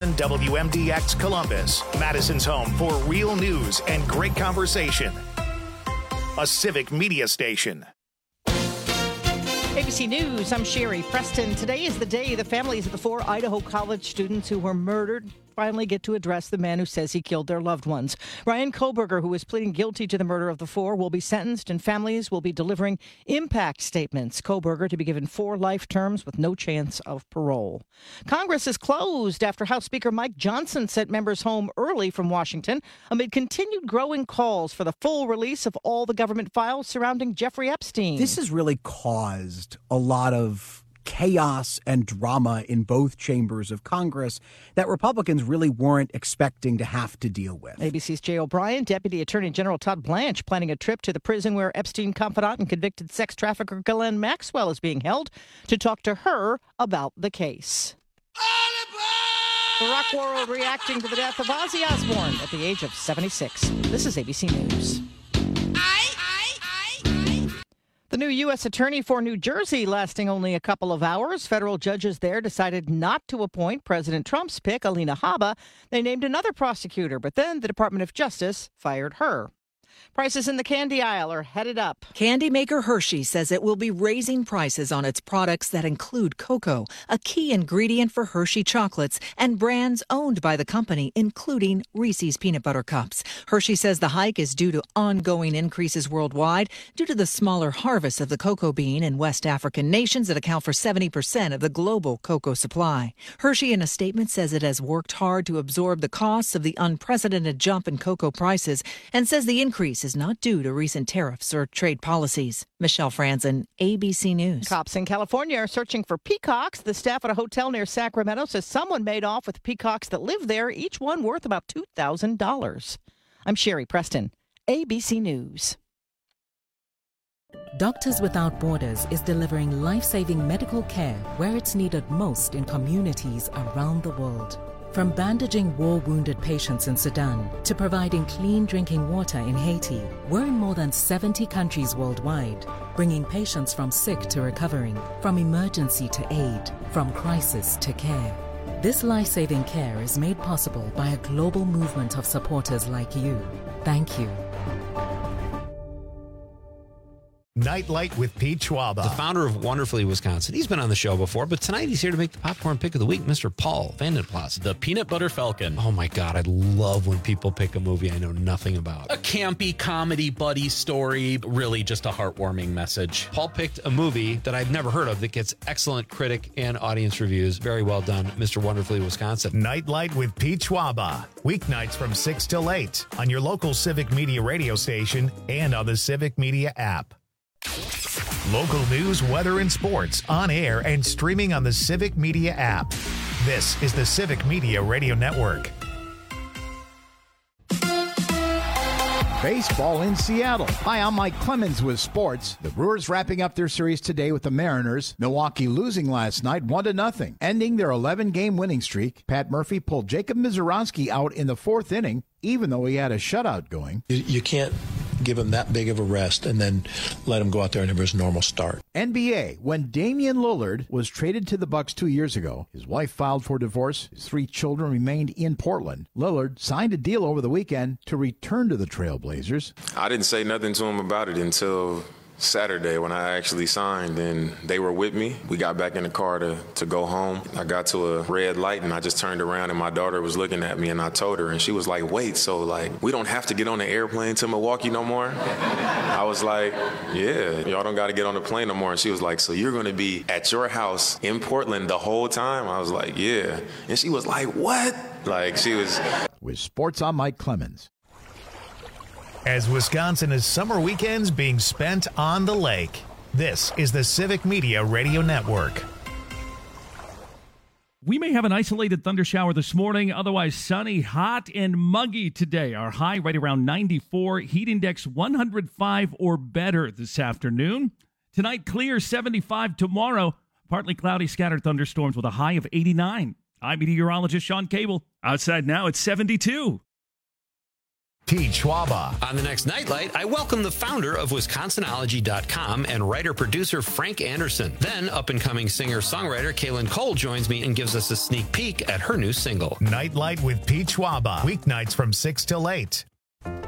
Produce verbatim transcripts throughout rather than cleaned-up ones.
on W M D X Columbus, Madison's home for real news and great conversation. A Civic Media station. A B C News, I'm Sherry Preston. Today is the day the families of the four Idaho College students who were murdered finally get to address the man who says he killed their loved ones. Ryan Kohberger, who is pleading guilty to the murder of the four, will be sentenced, and families will be delivering impact statements. Kohberger to be given four life terms with no chance of parole. Congress is closed after House Speaker Mike Johnson sent members home early from Washington amid continued growing calls for the full release of all the government files surrounding Jeffrey Epstein. This has really caused a lot of chaos and drama in both chambers of Congress that Republicans really weren't expecting to have to deal with. A B C's Jay O'Brien, Deputy Attorney General Todd Blanche planning a trip to the prison where Epstein confidant and convicted sex trafficker Ghislaine Maxwell is being held to talk to her about the case. The rock world reacting to the death of Ozzy Osbourne at the age of seventy-six. This is A B C News. The new U S attorney for New Jersey lasting only a couple of hours. Federal judges there decided not to appoint President Trump's pick, Alina Habba. They named another prosecutor, but then the Department of Justice fired her. Prices in the candy aisle are headed up. Candy maker Hershey says it will be raising prices on its products that include cocoa, a key ingredient for Hershey chocolates, and brands owned by the company, including Reese's Peanut Butter Cups. Hershey says the hike is due to ongoing increases worldwide due to the smaller harvest of the cocoa bean in West African nations that account for seventy percent of the global cocoa supply. Hershey, in a statement, says it has worked hard to absorb the costs of the unprecedented jump in cocoa prices and says the increase is not due to recent tariffs or trade policies. Michelle Franzen, A B C News. Cops in California are searching for peacocks. The staff at a hotel near Sacramento says someone made off with peacocks that live there, each one worth about two thousand dollars. I'm Sherry Preston, A B C News. Doctors Without Borders is delivering life-saving medical care where it's needed most in communities around the world. From bandaging war-wounded patients in Sudan to providing clean drinking water in Haiti, we're in more than seventy countries worldwide, bringing patients from sick to recovering, from emergency to aid, from crisis to care. This life-saving care is made possible by a global movement of supporters like you. Thank you. Nightlight with Pete Schwaba. The founder of Wonderfully Wisconsin. He's been on the show before, but tonight he's here to make the popcorn pick of the week, Mister Paul Vandenplas. The Peanut Butter Falcon. Oh my God, I love when people pick a movie I know nothing about. A campy comedy buddy story, really just a heartwarming message. Paul picked a movie that I've never heard of that gets excellent critic and audience reviews. Very well done, Mister Wonderfully Wisconsin. Nightlight with Pete Schwaba. Weeknights from six till eight on your local Civic Media radio station and on the Civic Media app. Local news, weather, and sports on air and streaming on the Civic Media app. This is the Civic Media Radio Network. Baseball in Seattle. Hi, I'm Mike Clemens with sports. The Brewers wrapping up their series today with the Mariners. Milwaukee losing last night one to nothing, ending their eleven-game winning streak. Pat Murphy pulled Jacob Mizorowski out in the fourth inning, even though he had a shutout going. You, you can't give him that big of a rest and then let him go out there and have his normal start. N B A, when Damian Lillard was traded to the Bucks two years ago, his wife filed for divorce, his three children remained in Portland. Lillard signed a deal over the weekend to return to the Trailblazers. I didn't say nothing to him about it until Saturday when I actually signed, and they were with me. We got back in the car to, to go home. I got to a red light, and I just turned around, and my daughter was looking at me, and I told her, and she was like, wait, so, like, we don't have to get on the airplane to Milwaukee no more? I was like, yeah, y'all don't got to get on the plane no more. And she was like, so you're going to be at your house in Portland the whole time? I was like, yeah. And she was like, what? Like, she was... With sports, I'm Mike Clemens. As Wisconsin is summer weekends being spent on the lake, this is the Civic Media Radio Network. We may have an isolated thunder shower this morning, otherwise sunny, hot, and muggy today. Our high right around ninety-four, heat index one hundred five or better this afternoon. Tonight, clear seventy-five. Tomorrow, partly cloudy, scattered thunderstorms with a high of eighty-nine. I'm meteorologist Sean Cable. Outside now, it's seventy-two. Pete Schwaba. On the next Nightlight, I welcome the founder of Wisconsinology dot com and writer-producer Frank Anderson. Then, up-and-coming singer-songwriter Kaylin Cole joins me and gives us a sneak peek at her new single. Nightlight with Pete Schwaba. Weeknights from six till eight. Mommy,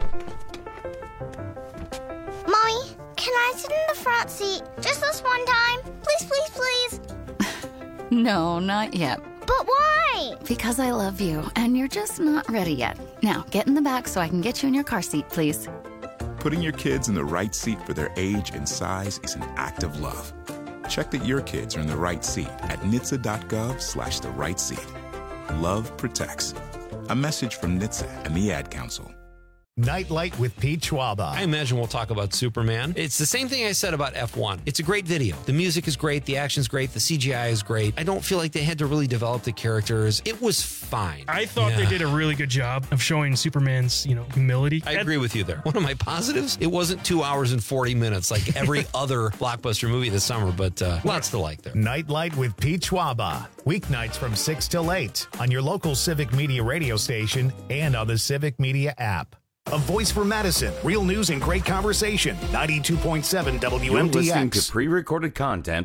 can I sit in the front seat just this one time? Please, please, please. No, not yet. But why? Because I love you, and you're just not ready yet. Now, get in the back so I can get you in your car seat, please. Putting your kids in the right seat for their age and size is an act of love. Check that your kids are in the right seat at N H T S A dot gov slash the right seat. Love protects. A message from N H T S A and the Ad Council. Nightlight with Pete Schwaba. I imagine we'll talk about Superman. It's the same thing I said about F one. It's a great video. The music is great. The action's great. The C G I is great. I don't feel like they had to really develop the characters. It was fine. I thought yeah. they did a really good job of showing Superman's, you know, humility. I agree with you there. One of my positives, it wasn't two hours and forty minutes like every other blockbuster movie this summer, but uh, lots to like there. Nightlight with Pete Schwaba. Weeknights from six till eight on your local Civic Media radio station and on the Civic Media app. A voice for Madison. Real news and great conversation. ninety-two point seven W M D X. You're listening to pre-recorded content.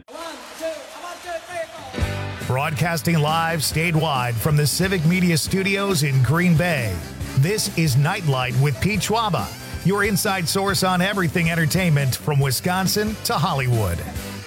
Broadcasting live statewide from the Civic Media Studios in Green Bay. This is Nightlight with Pete Schwaba, your inside source on everything entertainment from Wisconsin to Hollywood.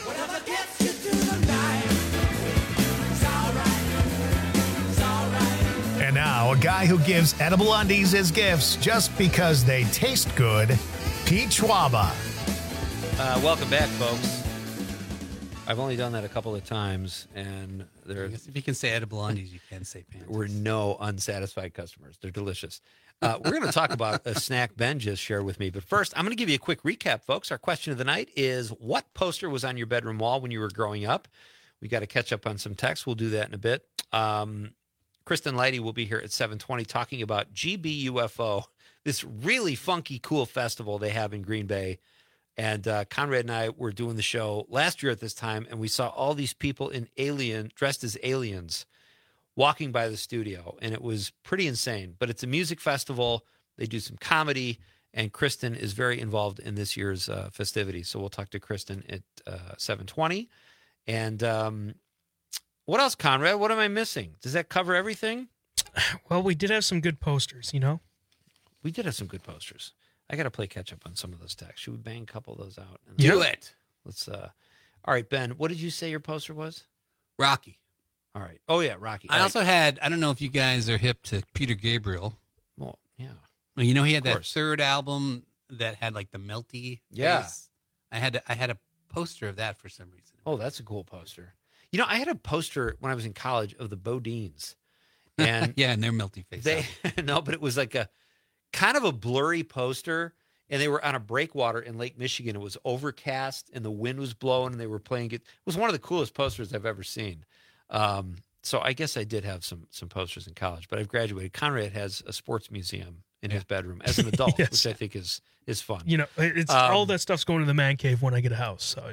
And now, a guy who gives edible undies as gifts just because they taste good, Pete Schwaba. Uh, welcome back, folks. I've only done that a couple of times, and there. If you can say edible undies, you can say panties. We're no unsatisfied customers. They're delicious. Uh, we're going to talk about a snack Ben just shared with me. But first, I'm going to give you a quick recap, folks. Our question of the night is, what poster was on your bedroom wall when you were growing up? We got to catch up on some text. We'll do that in a bit. Um, Kristen Leidy will be here at seven twenty talking about G B U F O, this really funky, cool festival they have in Green Bay. And uh, Conrad and I were doing the show last year at this time, and we saw all these people in alien, dressed as aliens, walking by the studio, and it was pretty insane. But it's a music festival. They do some comedy, and Kristen is very involved in this year's uh, festivities. So we'll talk to Kristen at uh, seven twenty. And um, what else, Conrad? What am I missing? Does that cover everything? Well, we did have some good posters, you know? We did have some good posters. I got to play catch up on some of those texts. Should we bang a couple of those out? Do yep. it. Let's. Uh, all right, Ben, what did you say your poster was? Rocky. All right. Oh, yeah, Rocky. I all also right. had, I don't know if you guys are hip to Peter Gabriel. Well, yeah. Well, you know, he had that third album that had like the melty Yeah. face. I had, I had a poster of that for some reason. Oh, that's a cool poster. You know, I had a poster when I was in college of the Bodines. And yeah, and their melty face. They no, but it was like a kind of a blurry poster, and they were on a breakwater in Lake Michigan. It was overcast, and the wind was blowing, and they were playing it. It was one of the coolest posters I've ever seen. Um, so I guess I did have some some posters in college, but I've graduated. Conrad has a sports museum in yeah. his bedroom as an adult, yes. which I think is is fun. You know, it's um, all that stuff's going to the man cave when I get a house. So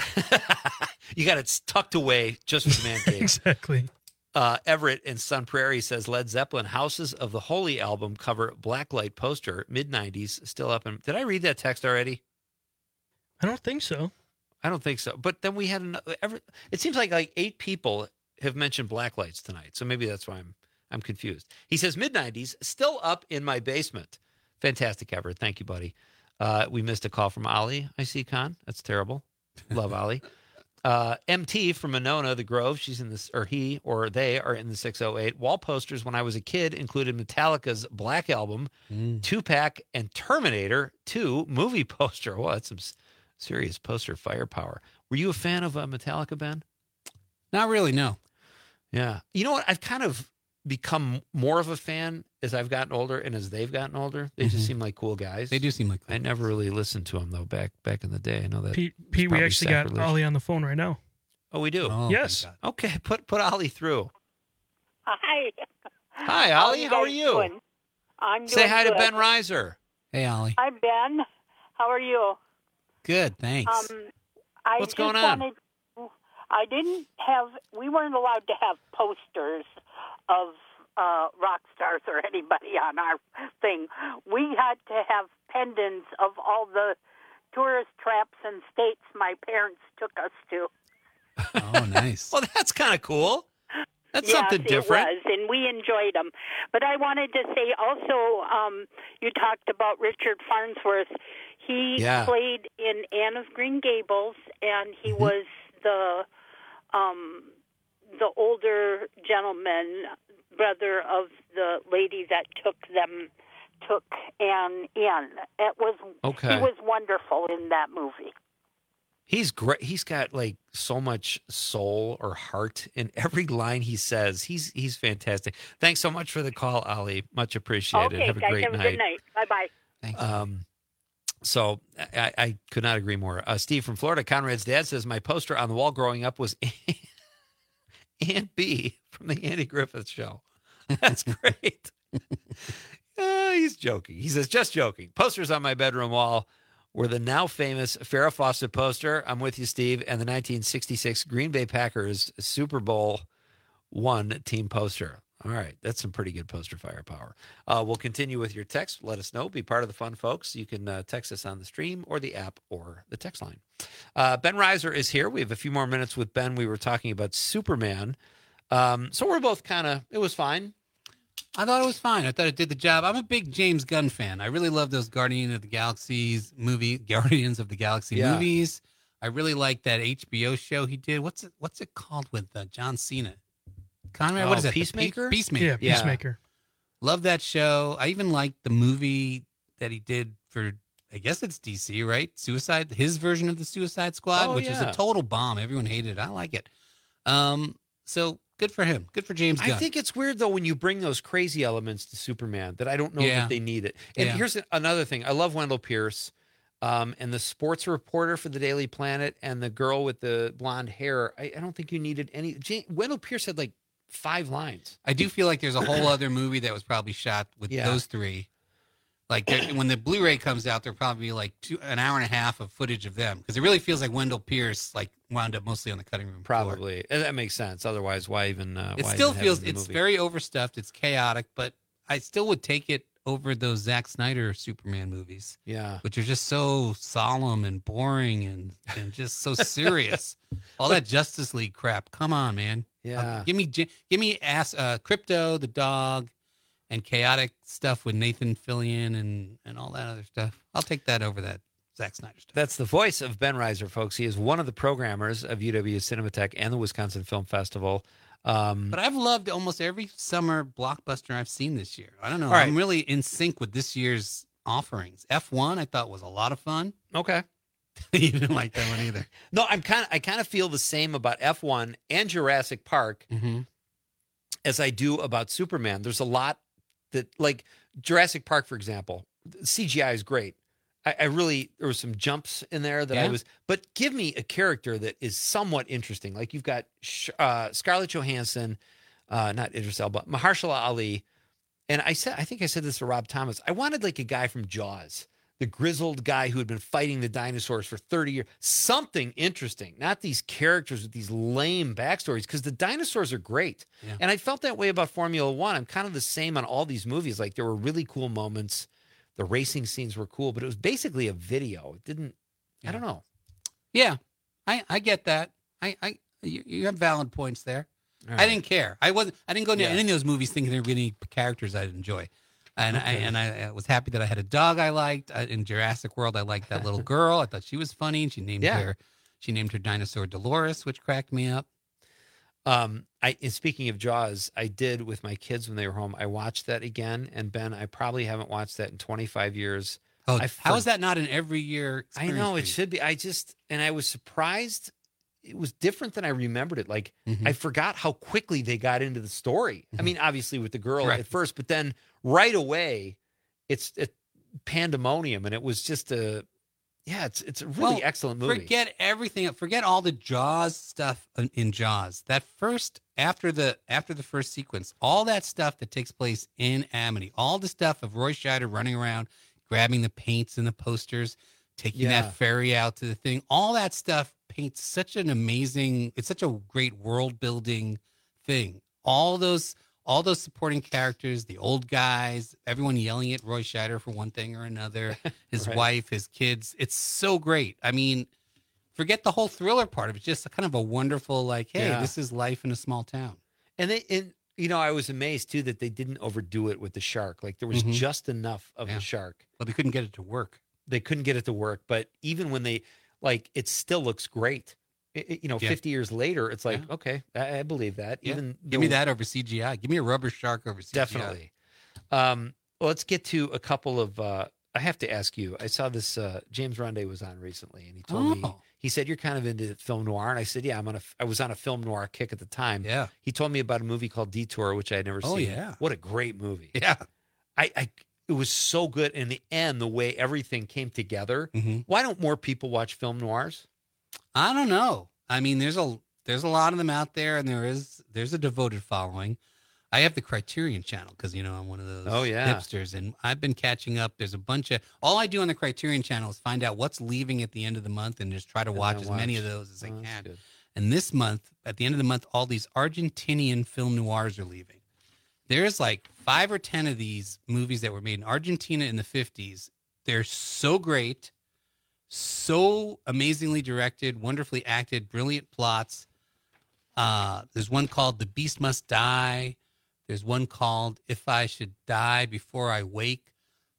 you got it tucked away just for the man cave. Exactly. Uh, Everett in Sun Prairie says Led Zeppelin Houses of the Holy album cover blacklight poster, mid nineties, still up. In, did I read that text already? I don't think so. I don't think so. But then we had another. Everett, it seems like like eight people have mentioned blacklights tonight, so maybe that's why I'm I'm confused. He says mid nineties, still up in my basement. Fantastic, Everett. Thank you, buddy. Uh, we missed a call from Ollie. I see, Con. That's terrible. Love Ollie. Uh, M T from Monona, the Grove, she's in this, or he or they are in the six oh eight. Wall posters when I was a kid included Metallica's Black Album, mm. Tupac, and Terminator two movie poster. Well, that's some serious poster firepower. Were you a fan of uh, Metallica, Ben? Not really, no. Yeah. You know what? I've kind of become more of a fan as I've gotten older and as they've gotten older. They mm-hmm. just seem like cool guys. They do seem like cool I never really listened to them, though, back back in the day. I know that. Pete, Pete we actually sacrilege. got Ollie on the phone right now. Oh, we do? Oh, yes. Okay, put put Ollie through. Hi. Hi, Ollie. How, How are you? Doing? I'm doing Say hi good. to Ben Reiser. Hey, Ollie. Hi, Ben. How are you? Good, thanks. Um, I What's just going on? Wanted, I didn't have, we weren't allowed to have posters of uh, rock stars or anybody on our thing. We had to have pendants of all the tourist traps and states my parents took us to. Oh, nice. Well, that's kind of cool. That's yes, something different. It was, and we enjoyed them. But I wanted to say also, um, you talked about Richard Farnsworth. He Yeah. played in Anne of Green Gables, and he Mm-hmm. was the um, the older gentleman, brother of the lady that took them, took Anne in. It was Okay. He was wonderful in that movie. He's great. He's got like so much soul or heart in every line he says. He's he's fantastic. Thanks so much for the call, Ali. Much appreciated. Okay, have a guys, great have a night. good night. Bye-bye. Um, so I, I could not agree more. Uh, Steve from Florida, Conrad's dad says my poster on the wall growing up was Aunt B from the Andy Griffith Show. That's great. uh, he's joking. He says, just joking. Posters on my bedroom wall were the now famous Farrah Fawcett poster. I'm with you, Steve, and the nineteen sixty-six Green Bay Packers Super Bowl one team poster. All right, that's some pretty good poster firepower. Uh, we'll continue with your text. Let us know. Be part of the fun, folks. You can uh, text us on the stream or the app or the text line. Uh, Ben Reiser is here. We have a few more minutes with Ben. We were talking about Superman. Um, so we're both kind of, it was fine. I thought it was fine. I thought it did the job. I'm a big James Gunn fan. I really love those Guardian of the Galaxies movie, Guardians of the Galaxy Yeah. movies. I really like that H B O show he did. What's it? What's it called with uh, John Cena? Conrad, Oh, what is that? The Peacemaker? Pe- Peacemaker. Yeah, Peacemaker. Love that show. I even liked the movie that he did for, I guess it's D C, right? Suicide, his version of the Suicide Squad, Oh, which is yeah. a total bomb. Everyone hated it. I like it. Um, so good for him. Good for James Gunn. I think it's weird, though, when you bring those crazy elements to Superman that I don't know Yeah. that they need it. And Yeah. here's another thing. I love Wendell Pierce um, and the sports reporter for the Daily Planet and the girl with the blonde hair. I, I don't think you needed any. Jan- Wendell Pierce had like five lines. I do feel like there's a whole other movie that was probably shot with Yeah. those three. Like there- when the Blu-ray comes out, there'll probably be like two, an hour and a half of footage of them because it really feels like Wendell Pierce like wound up mostly on the cutting room floor. Probably. And that makes sense. Otherwise, why even? Uh, It why still even have feels it in the it's movie? very overstuffed. It's chaotic, but I still would take it over those Zack Snyder Superman movies. Yeah. Which are just so solemn and boring and, and just so serious. All that Justice League crap. Come on, man. Yeah. Uh, give me J- give me ass uh, Crypto, the dog, and chaotic stuff with Nathan Fillion and, and all that other stuff. I'll take that over that Zack Snyder stuff. That's the voice of Ben Reiser, folks. He is one of the programmers of U W Cinematheque and the Wisconsin Film Festival. Um, But I've loved almost every summer blockbuster I've seen this year. I don't know. All right. I'm really in sync with this year's offerings. F one I thought was a lot of fun. okay. You didn't like that one either. No, I'm kind of I kind of feel the same about F one and Jurassic Park Mm-hmm. as I do about Superman. There's a lot that, like Jurassic Park, for example, C G I is great. I, I really there were some jumps in there that I Yeah. was, but give me a character that is somewhat interesting. Like you've got Sh- uh, Scarlett Johansson, uh, not Idris Elba, Mahershala Ali, and I said I think I said this to Rob Thomas. I wanted like a guy from Jaws. The grizzled guy who had been fighting the dinosaurs for thirty years. Something interesting, not these characters with these lame backstories, because the dinosaurs are great. Yeah. And I felt that way about Formula One. I'm kind of the same on all these movies. Like there were really cool moments. The racing scenes were cool, but it was basically a video. It didn't, I don't know. Yeah, I, I get that. I, I you, you have valid points there. All I right. didn't care. I wasn't. I didn't go into Yeah. any of those movies thinking there were any characters I'd enjoy. And I Okay. and I, I was happy that I had a dog I liked. I, in Jurassic World, I liked that little girl. I thought she was funny, and she named Yeah. her she named her dinosaur Dolores, which cracked me up. Um, I and speaking of Jaws, I did with my kids when they were home. I watched that again, and Ben, I probably haven't watched that in twenty-five years. Oh, I how for- is that not an every year? I know it should be. I just and I was surprised. It was different than I remembered it. Like Mhm. I forgot how quickly they got into the story. I mean, obviously with the girl Right. at first, but then right away, it's it, pandemonium, and it was just a yeah. It's it's a really Well, excellent movie. Forget everything. Forget all the Jaws stuff in, in Jaws. That first after the after the first sequence, all that stuff that takes place in Amity, all the stuff of Roy Scheider running around, grabbing the paints and the posters, taking Yeah. that ferry out to the thing, all that stuff paints such an amazing. It's such a great world building thing. All those all those supporting characters, the old guys, everyone yelling at Roy Scheider for one thing or another, his Right. wife, his kids. It's so great. I mean, forget the whole thriller part of it. It's just a kind of a wonderful, like, hey, Yeah. this is life in a small town. And they, and you know, I was amazed too that they didn't overdo it with the shark. Like there was Mhm. just enough of Yeah. the shark. Well, they couldn't get it to work. They couldn't get it to work, but even when they like, it still looks great. It- it- you know, Yeah. fifty years later, it's like, okay, I, I believe that. Yeah. Even Give me though- that over C G I. Give me a rubber shark over C G I. Definitely. Um, well, let's get to a couple of. Uh, I have to ask you. I saw this. Uh, James Ronde was on recently, and he told me. Oh. He said you're kind of into film noir, and I said, yeah, I'm on a. I was on a film noir kick at the time. Yeah. He told me about a movie called Detour, which I had never Oh, seen. yeah. What a great movie. Yeah. I. I it was so good. In the end, the way everything came together. Mm-hmm. Why don't more people watch film noirs? I don't know. I mean, there's a there's a lot of them out there, and there is there's a devoted following. I have the Criterion channel because you know I'm one of those Oh, yeah. hipsters, and I've been catching up. There's a bunch of all I do on the Criterion channel is find out what's leaving at the end of the month, and just try to And watch then as many watch. of those as I Oh, that's can. good. And this month, at the end of the month, all these Argentinian film noirs are leaving. There's like five or ten of these movies that were made in Argentina in the fifties. They're so great, so amazingly directed, wonderfully acted, brilliant plots. Uh, there's one called The Beast Must Die. There's one called If I Should Die Before I Wake.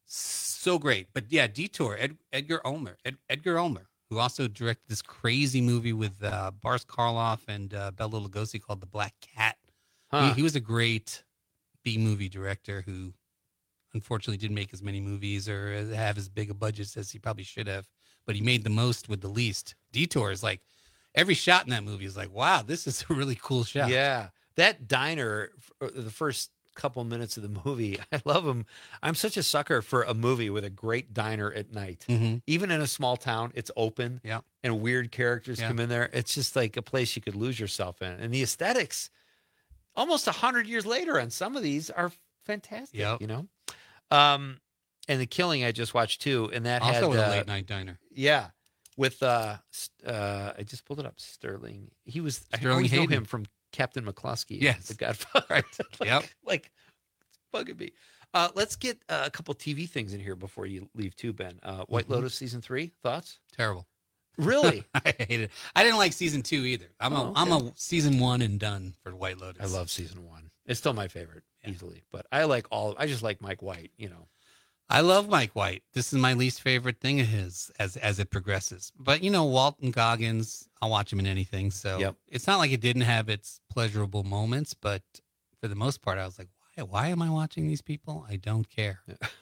So great. But yeah, Detour, Ed, Edgar Ulmer, Ed, Edgar Ulmer, who also directed this crazy movie with uh, Boris Karloff and uh, Bela Lugosi called The Black Cat. Huh. He, he was a great B-movie director who unfortunately didn't make as many movies or have as big a budgets as he probably should have, but he made the most with the least. Detour is like, every shot in that movie is like, wow, this is a really cool shot. Yeah. That diner, f- the first couple minutes of the movie, I love them. I'm such a sucker for a movie with a great diner at night. Mhm. Even in a small town, it's open Yeah. and weird characters Yeah. come in there. It's just like a place you could lose yourself in. And the aesthetics, almost a hundred years later on some of these are fantastic, Yep. you know? Um, and The Killing I just watched too. And that Also had, with a uh, late night diner. yeah. With, uh, st- uh, I just pulled it up. Sterling. He was, I Sterling always know Hayden. him from Captain McCluskey. Yes. The Godfather. like, Yep. like, it's bugging me. Uh, let's get uh, a couple T V things in here before you leave too, Ben. Uh, White Mhm. Lotus season three, thoughts? Terrible. Really? I hate it. I didn't like season two either. I'm a Oh, am okay. a season one and done for White Lotus. I love season one. It's still my favorite, easily. But I like all, I just like Mike White, you know. I love Mike White. This is my least favorite thing of his as as it progresses. But you know, Walton Goggins, I'll watch him in anything. So Yep. it's not like it didn't have its pleasurable moments, but for the most part, I was like, why why am I watching these people? I don't care.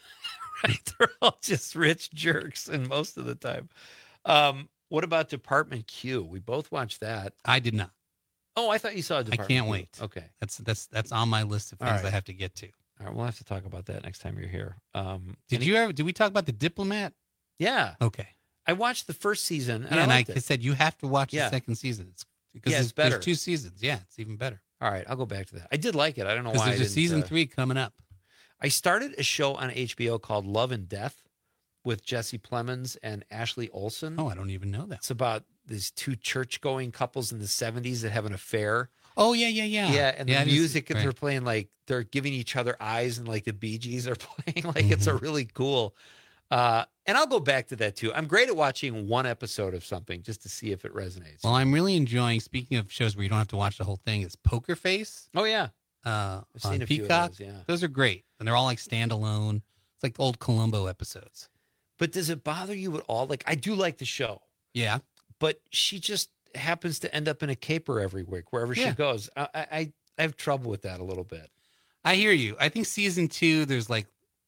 Right? They're all just rich jerks, and most of the time. Um, what about Department Q? We both watched that. I did not. Oh, I thought you saw I Department can't Q. wait. Okay. That's that's that's on my list of All things right. I have to get to. All right, we'll have to talk about that next time you're here. Um, Did any- you ever did we talk about The Diplomat? Yeah. Okay. I watched the first season, and Yeah, I and I liked it. said you have to watch Yeah. the second season. It's because Yeah, there's, it's better. there's two seasons. Yeah, it's even better. All right, I'll go back to that. I did like it. I don't know Because why. I there's a didn't, season uh, three coming up. I started a show on H B O called Love and Death with Jesse Plemons and Ashley Olsen. Oh, I don't even know that. It's about these two church-going couples in the seventies that have an affair. Oh yeah, yeah, yeah. Yeah, and the it is- music that right. they're playing, like they're giving each other eyes, and like the Bee Gees are playing. Like it's a really cool. Uh, and I'll go back to that too. I'm great at watching one episode of something just to see if it resonates. Well, I'm really enjoying. Speaking of shows where you don't have to watch the whole thing, is Poker Face. Oh yeah, uh, I've seen on a few of Peacock. those, yeah. Those are great, and they're all like standalone. It's like old Columbo episodes. But does it bother you at all? Like I do like the show. Yeah, but she just happens to end up in a caper every week wherever Yeah. she goes. I, I I have trouble with that a little bit. I hear you. I think season two, there's like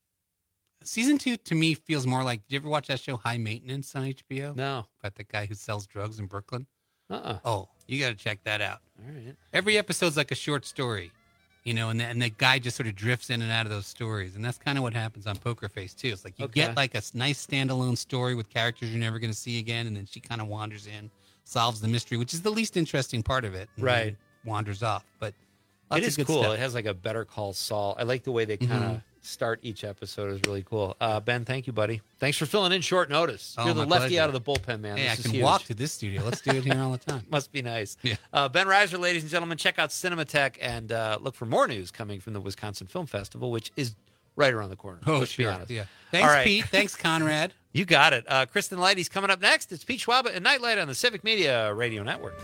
season two to me feels more like. Did you ever watch that show High Maintenance on H B O? No, about the guy who sells drugs in Brooklyn. Uh-uh. Oh, you got to check that out. All right. Every episode's like a short story, you know, and the, and the guy just sort of drifts in and out of those stories, and that's kind of what happens on Poker Face too. It's like you Okay. get like a s- nice standalone story with characters you're never going to see again, and then she kind of wanders in, solves the mystery, which is the least interesting part of it, and Right. then wanders off. But It lots of is good cool. stuff. It has like a Better Call Saul. I like the way they kind of Mhm. start each episode is really cool. Uh, Ben, thank you, buddy. Thanks for filling in short notice. Oh, You're the my lefty pleasure. out of the bullpen, man. Hey, this I is can huge. walk to this studio. Let's do it here all the time. Must be nice. Yeah. Uh, Ben Reiser, ladies and gentlemen, check out Cinematech and uh, look for more news coming from the Wisconsin Film Festival, which is right around the corner. Oh, let's sure. be honest. Yeah. Thanks, All right. Pete. Thanks, Conrad. You got it. Uh, Kristen Leidy's coming up next. It's Pete Schwab and Nightlight on the Civic Media Radio Network.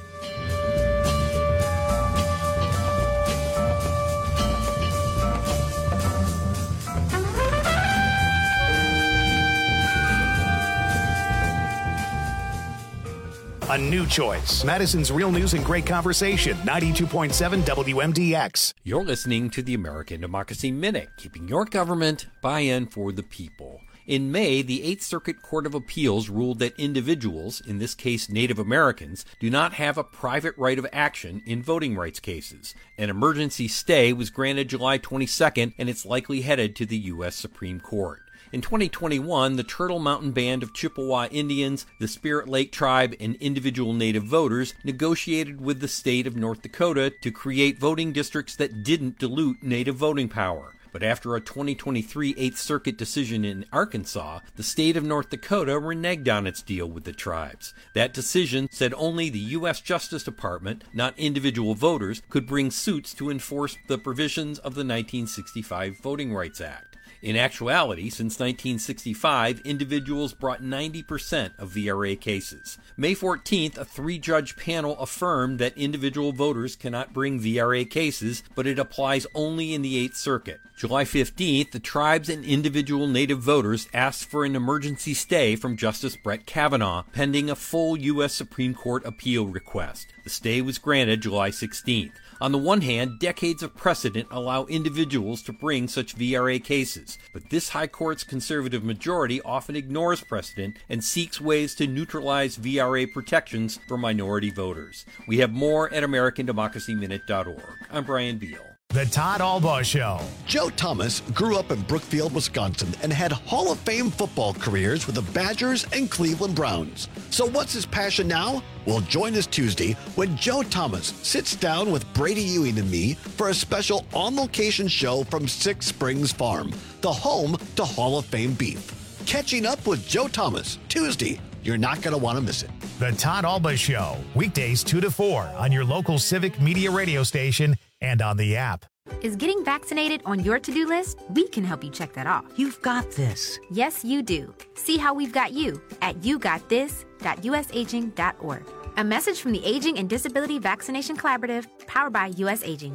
A new choice. Madison's Real News and Great Conversation. ninety-two point seven W M D X. You're listening to the American Democracy Minute, keeping your government buy-in for the people. In May, the Eighth Circuit Court of Appeals ruled that individuals, in this case Native Americans, do not have a private right of action in voting rights cases. An emergency stay was granted July twenty-second, and it's likely headed to the U S Supreme Court. In twenty twenty-one, the Turtle Mountain Band of Chippewa Indians, the Spirit Lake Tribe, and individual Native voters negotiated with the state of North Dakota to create voting districts that didn't dilute Native voting power. But after a twenty twenty-three Eighth Circuit decision in Arkansas, the state of North Dakota reneged on its deal with the tribes. That decision said only the U S Justice Department, not individual voters, could bring suits to enforce the provisions of the nineteen sixty-five Voting Rights Act. In actuality, since nineteen sixty-five, individuals brought ninety percent of V R A cases. May fourteenth, a three-judge panel affirmed that individual voters cannot bring V R A cases, but it applies only in the Eighth Circuit. July fifteenth, the tribes and individual Native voters asked for an emergency stay from Justice Brett Kavanaugh, pending a full U S Supreme Court appeal request. The stay was granted July sixteenth. On the one hand, decades of precedent allow individuals to bring such V R A cases, but this High Court's conservative majority often ignores precedent and seeks ways to neutralize V R A protections for minority voters. We have more at American Democracy Minute dot org. I'm Brian Beal. The Todd Albaugh Show. Joe Thomas grew up in Brookfield, Wisconsin, and had Hall of Fame football careers with the Badgers and Cleveland Browns. So what's his passion now? Well, join us Tuesday when Joe Thomas sits down with Brady Ewing and me for a special on-location show from Six Springs Farm, the home to Hall of Fame beef. Catching up with Joe Thomas, Tuesday. You're not going to want to miss it. The Todd Albaugh Show. Weekdays two to four on your local Civic Media radio station and on the app. Is getting vaccinated on your to-do list? We can help you check that off. You've got this. Yes, you do. See how we've got you at you got this dot u s aging dot org. A message from the Aging and Disability Vaccination Collaborative, powered by U S Aging.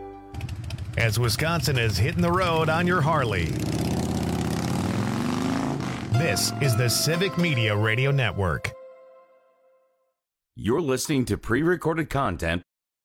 As Wisconsin is hitting the road on your Harley. This is the Civic Media Radio Network. You're listening to pre-recorded content.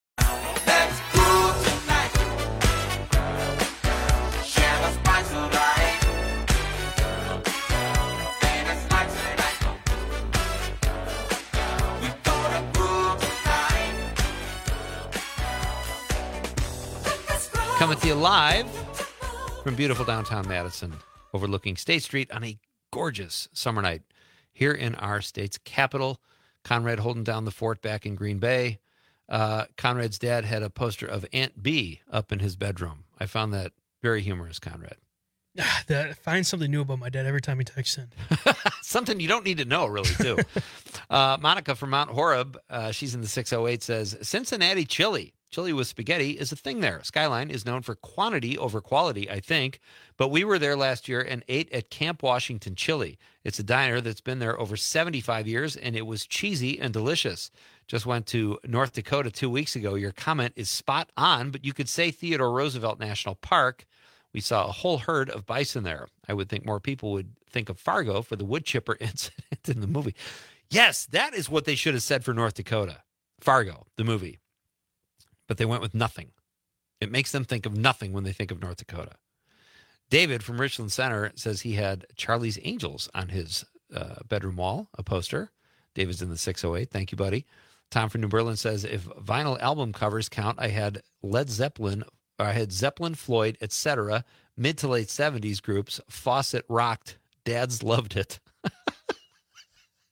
Coming to you live from beautiful downtown Madison, overlooking State Street on a gorgeous summer night here in our state's capital. Conrad holding down the fort back in Green Bay. Uh, Conrad's dad had a poster of Aunt Bee up in his bedroom. I found that very humorous, Conrad. That, I find something new about my dad every time he texts in. Something you don't need to know, really, too. uh, Monica from Mount Horeb, uh, she's in the six oh eight, says, Cincinnati chili. Chili with spaghetti is a thing there. Skyline is known for quantity over quality, I think, but we were there last year and ate at Camp Washington Chili. It's a diner that's been there over seventy-five years, and it was cheesy and delicious. Just went to North Dakota two weeks ago. Your comment is spot on, but you could say Theodore Roosevelt National Park. We saw a whole herd of bison there. I would think more people would think of Fargo for the wood chipper incident in the movie. Yes, that is what they should have said for North Dakota. Fargo, the movie. But they went with nothing. It makes them think of nothing when they think of North Dakota. David from Richland Center says he had Charlie's Angels on his uh, bedroom wall, a poster. David's in the six oh eight. Thank you, buddy. Tom from New Berlin says, if vinyl album covers count, I had Led Zeppelin, or I had Zeppelin, Floyd, et cetera, mid to late seventies groups. Fawcett rocked. Dads loved it.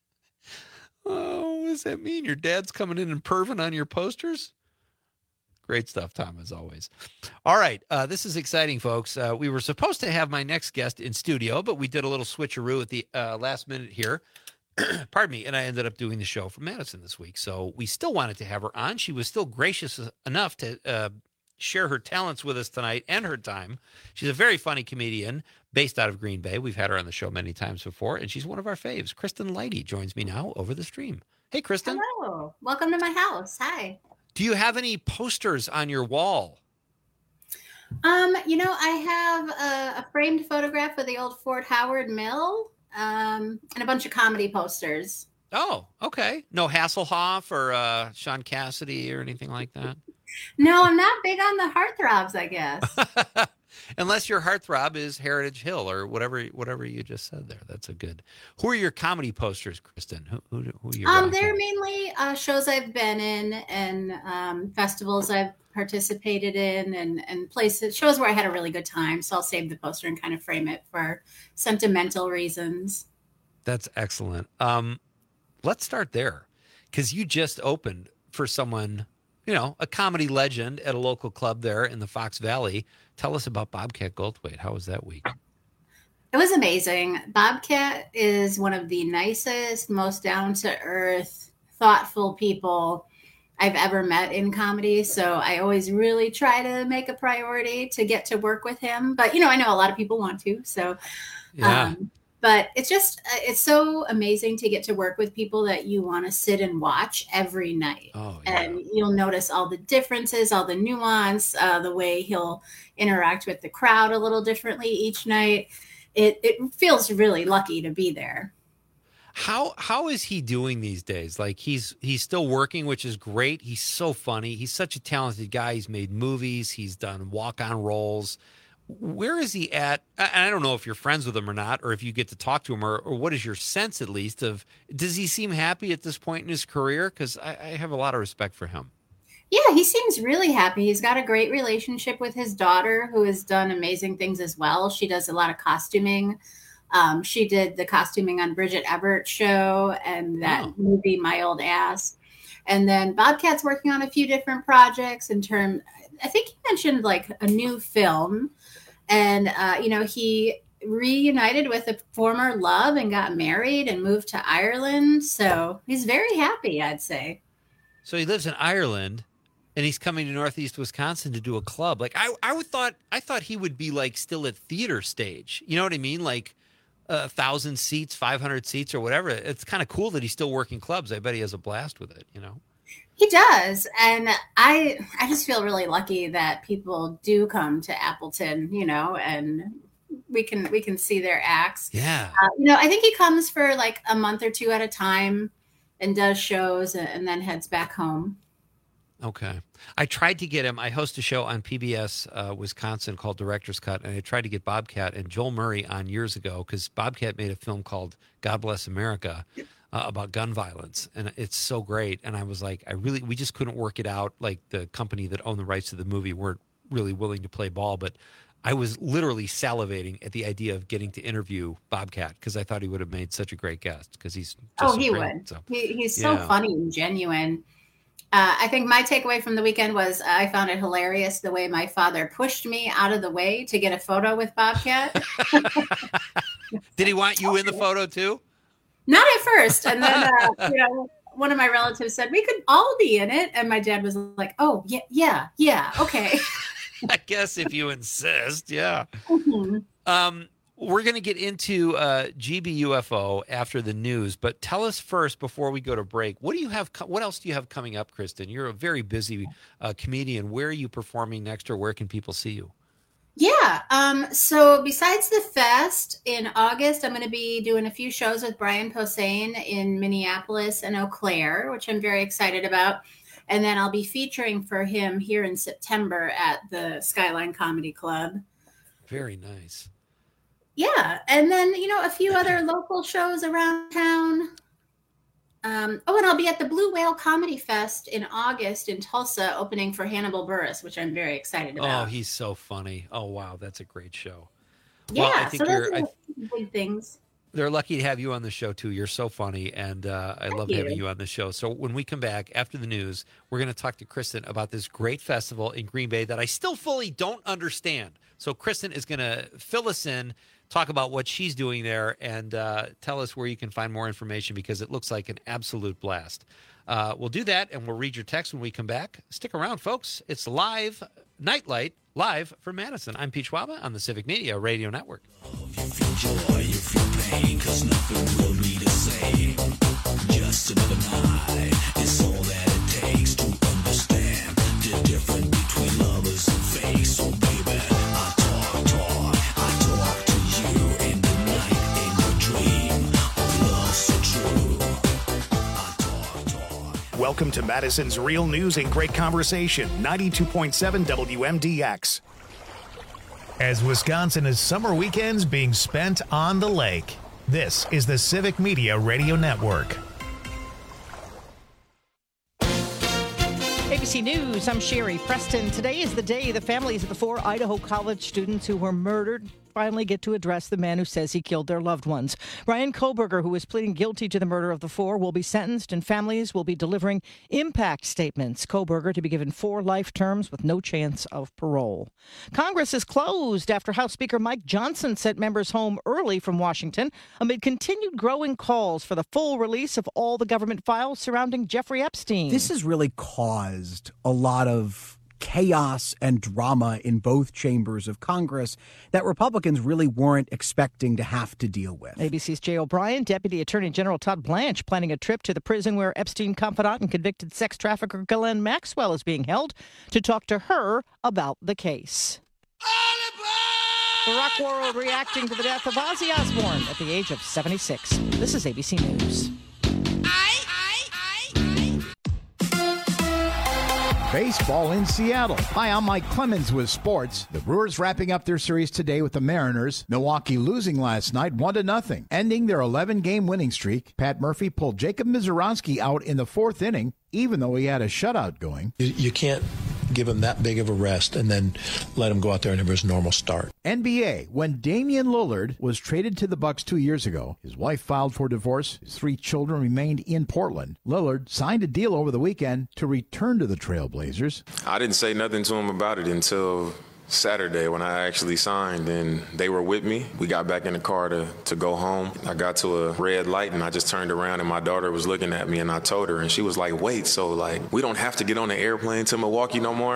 Oh, what does that mean? Your dad's coming in and perving on your posters? Great stuff, Tom, as always. All right. Uh, this is exciting, folks. Uh, we were supposed to have my next guest in studio, but we did a little switcheroo at the uh, last minute here. Pardon me. And I ended up doing the show from Madison this week. So we still wanted to have her on. She was still gracious enough to uh, share her talents with us tonight and her time. She's a very funny comedian based out of Green Bay. We've had her on the show many times before, and she's one of our faves. Kristen Lighty joins me now over the stream. Hey, Kristen. Hello. Welcome to my house. Hi. Do you have any posters on your wall? Um, you know, I have a, a framed photograph of the old Fort Howard Mill, um, and a bunch of comedy posters. Oh, okay. No Hasselhoff or uh, Sean Cassidy or anything like that? No, I'm not big on the heartthrobs, I guess. Unless your heartthrob is Heritage Hill or whatever whatever you just said there. That's a good. Who are your comedy posters, Kristen? Who who, who are your Um, they're mainly uh, shows I've been in and um, festivals I've participated in and, and places, shows where I had a really good time. So I'll save the poster and kind of frame it for sentimental reasons. That's excellent. Um, let's start there because you just opened for someone, you know, a comedy legend at a local club there in the Fox Valley. Tell us about Bobcat Goldthwait. How was that week? It was amazing. Bobcat is one of the nicest, most down-to-earth, thoughtful people I've ever met in comedy. So I always really try to make a priority to get to work with him. But, you know, I know a lot of people want to. So, yeah. um, but it's just, it's so amazing to get to work with people that you want to sit and watch every night. Oh, yeah. And you'll notice all the differences, all the nuance, uh, the way he'll interact with the crowd a little differently each night. It it feels really lucky to be there. How how is he doing these days? Like he's he's still working, which is great. He's so funny. He's such a talented guy. He's made movies. He's done walk-on roles. Where is he at? And I don't know if you're friends with him or not, or if you get to talk to him, or, or what is your sense at least of, does he seem happy at this point in his career? Because I, I have a lot of respect for him. Yeah, he seems really happy. He's got a great relationship with his daughter, who has done amazing things as well. She does a lot of costuming. Um, she did the costuming on Bridget Everett's show and that Oh. movie, My Old Ass. And then Bobcat's working on a few different projects in term. I think he mentioned like a new film. And, uh, you know, he reunited with a former love and got married and moved to Ireland. So he's very happy, I'd say. So he lives in Ireland, and he's coming to Northeast Wisconsin to do a club. Like I, I would thought, I thought he would be like still at theater stage. You know what I mean? Like a thousand seats, five hundred seats, or whatever. It's kind of cool that he's still working clubs. I bet he has a blast with it. You know. He does. And I I just feel really lucky that people do come to Appleton, you know, and we can we can see their acts. Yeah. Uh, you know, I think he comes for like a month or two at a time and does shows and, and then heads back home. Okay. I tried to get him. I host a show on P B S uh, Wisconsin called Director's Cut, and I tried to get Bobcat and Joel Murray on years ago because Bobcat made a film called God Bless America uh, about gun violence, and it's so great. And I was like, I really, we just couldn't work it out. Like the company that owned the rights to the movie weren't really willing to play ball, but I was literally salivating at the idea of getting to interview Bobcat because I thought he would have made such a great guest because he's just Oh, so he great, would. so. He, he's so Yeah. funny and genuine. Uh, I think my takeaway from the weekend was I found it hilarious the way my father pushed me out of the way to get a photo with Bobcat. Did he want you in the photo too? Not at first. And then, uh, you know, one of my relatives said, we could all be in it. And my dad was like, oh, yeah, yeah, yeah. Okay. I guess if you insist, yeah. Mhm. Um, we're going to get into uh, G B U F O after the news, but tell us first before we go to break. What do you have? Co- what else do you have coming up, Kristen? You're a very busy uh, comedian. Where are you performing next, or where can people see you? Yeah. Um, so besides the fest in August, I'm going to be doing a few shows with Brian Posehn in Minneapolis and Eau Claire, which I'm very excited about. And then I'll be featuring for him here in September at the Skyline Comedy Club. Very nice. Yeah. And then, you know, a few other local shows around town. Um, oh, and I'll be at the Blue Whale Comedy Fest in August in Tulsa, opening for Hannibal Buress, which I'm very excited Oh, about. he's so funny. Oh, wow. That's a great show. Yeah, Well, I think so those you're, are I, the big things. They're lucky to have you on the show, too. You're so funny, and uh, I Thank love you. having you on the show. So when we come back after the news, we're going to talk to Kristen about this great festival in Green Bay that I still fully don't understand. So Kristen is going to fill us in, talk about what she's doing there, and uh, tell us where you can find more information because it looks like an absolute blast. Uh, we'll do that, and we'll read your text when we come back. Stick around, folks. It's live, Nightlight, live from Madison. I'm Pete Schwaba on the Civic Media Radio Network. Joy, you feel pain, 'cause nothing will be the same. Just another night is all that it takes to understand the difference between lovers and fake. So baby, I talk, talk, I talk to you in the night, in your dream of love so true. I talk, talk. Welcome to Madison's Real News and Great Conversation, ninety-two point seven W M D X. As Wisconsin is summer weekends being spent on the lake, this is the Civic Media Radio Network. A B C News, I'm Sherry Preston. Today is the day the families of the four Idaho College students who were murdered finally get to address the man who says he killed their loved ones. Ryan Koberger, who is pleading guilty to the murder of the four, will be sentenced, and families will be delivering impact statements. Koberger to be given four life terms with no chance of parole. Congress is closed after House Speaker Mike Johnson sent members home early from Washington amid continued growing calls for the full release of all the government files surrounding Jeffrey Epstein. This has really caused a lot of chaos and drama in both chambers of Congress that Republicans really weren't expecting to have to deal with. A B C's Jay O'Brien, Deputy Attorney General Todd Blanche planning a trip to the prison where Epstein confidant and convicted sex trafficker Ghislaine Maxwell is being held to talk to her about the case. The rock world reacting to the death of Ozzy Osbourne at the age of seventy-six. This is A B C News. Baseball in Seattle. Hi, I'm Mike Clemens with sports. The Brewers wrapping up their series today with the Mariners. Milwaukee losing last night one to nothing, ending their eleven-game winning streak. Pat Murphy pulled Jacob Mizorowski out in the fourth inning, even though he had a shutout going. You, you can't give him that big of a rest and then let him go out there and have his normal start. N B A. When Damian Lillard was traded to the Bucks two years ago, his wife filed for divorce. His three children remained in Portland. Lillard signed a deal over the weekend to return to the Trailblazers. I didn't say nothing to him about it until Saturday when I actually signed, and they were with me. We got back in the car to, to go home. I got to a red light, and I just turned around, and my daughter was looking at me, and I told her, and she was like, wait, so, like, we don't have to get on the airplane to Milwaukee no more?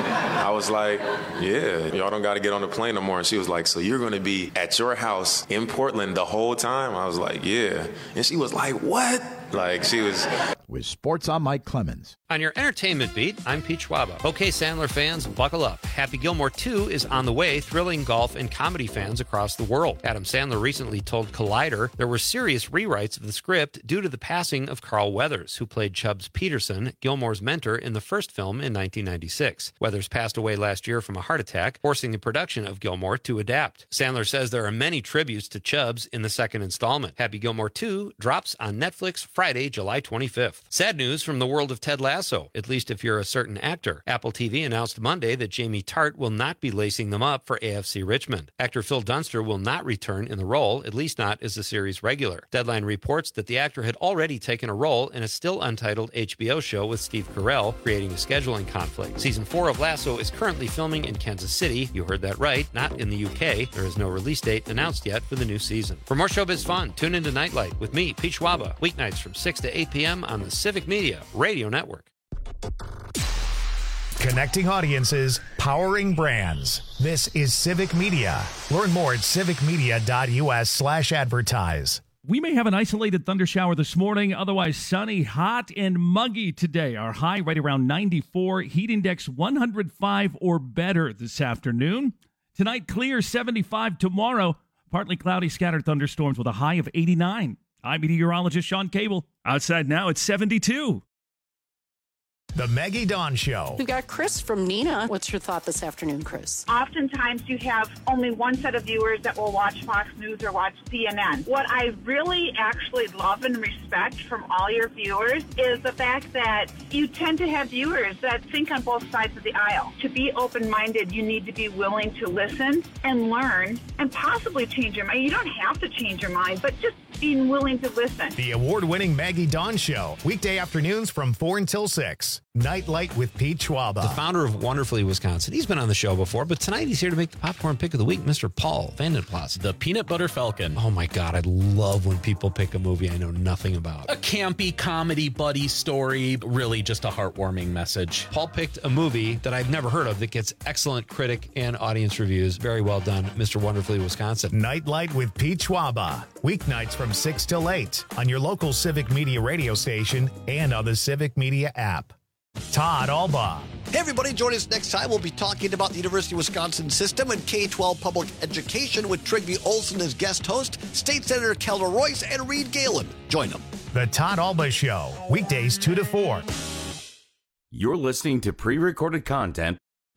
I was like, yeah, y'all don't got to get on the plane no more. And she was like, so you're going to be at your house in Portland the whole time? I was like, yeah. And she was like, what? Like, she was... With sports, I'm Mike Clemens. On your entertainment beat, I'm Pete Schwaba. Okay, Sandler fans, buckle up. Happy Gilmore two is on the way, thrilling golf and comedy fans across the world. Adam Sandler recently told Collider there were serious rewrites of the script due to the passing of Carl Weathers, who played Chubbs Peterson, Gilmore's mentor in the first film in nineteen ninety-six. Weathers passed away last year from a heart attack, forcing the production of Gilmore to adapt. Sandler says there are many tributes to Chubbs in the second installment. Happy Gilmore two drops on Netflix Friday, July twenty-fifth. Sad news from the world of Ted Lasso, at least if you're a certain actor. Apple T V announced Monday that Jamie Tart will not be lacing them up for A F C Richmond. Actor Phil Dunster will not return in the role, at least not as the series regular. Deadline reports that the actor had already taken a role in a still untitled H B O show with Steve Carell, creating a scheduling conflict. Season four of Lasso is currently filming in Kansas City. You heard that right, not in the U K. There is no release date announced yet for the new season. For more showbiz fun, tune into Nightlight with me, Pete Schwaba, weeknights from six to eight p.m. on the Civic Media Radio Network. Connecting audiences, powering brands. This is Civic Media. Learn more at civicmedia.us slash advertise. We may have an isolated thunder shower this morning, otherwise sunny, hot, and muggy today. Our high right around ninety-four, heat index one hundred five or better this afternoon. Tonight, clear, seventy-five. Tomorrow, partly cloudy, scattered thunderstorms with a high of eighty-nine. I'm meteorologist Sean Cable. Outside now, it's seventy-two. The Maggie Dawn Show. We've got Chris from Nina. What's your thought this afternoon, Chris? Oftentimes you have only one set of viewers that will watch Fox News or watch C N N. What I really actually love and respect from all your viewers is the fact that you tend to have viewers that think on both sides of the aisle. To be open-minded, you need to be willing to listen and learn and possibly change your mind. You don't have to change your mind, but just being willing to listen. The award-winning Maggie Dawn Show. Weekday afternoons from four until six. Nightlight with Pete Schwaba. The founder of Wonderfully Wisconsin. He's been on the show before, but tonight he's here to make the popcorn pick of the week, Mister Paul Vandenplas. The Peanut Butter Falcon. Oh my God, I love when people pick a movie I know nothing about. A campy comedy buddy story, really just a heartwarming message. Paul picked a movie that I've never heard of that gets excellent critic and audience reviews. Very well done, Mister Wonderfully Wisconsin. Nightlight with Pete Schwaba. Weeknights from six till eight on your local Civic Media radio station and on the Civic Media app. Todd Alba. Hey, everybody, join us next time. We'll be talking about the University of Wisconsin system and K twelve public education with Trygve Olson as guest host, State Senator Kelda Royce, and Reed Galen. Join them. The Todd Alba Show, weekdays two to four. You're listening to pre-recorded content.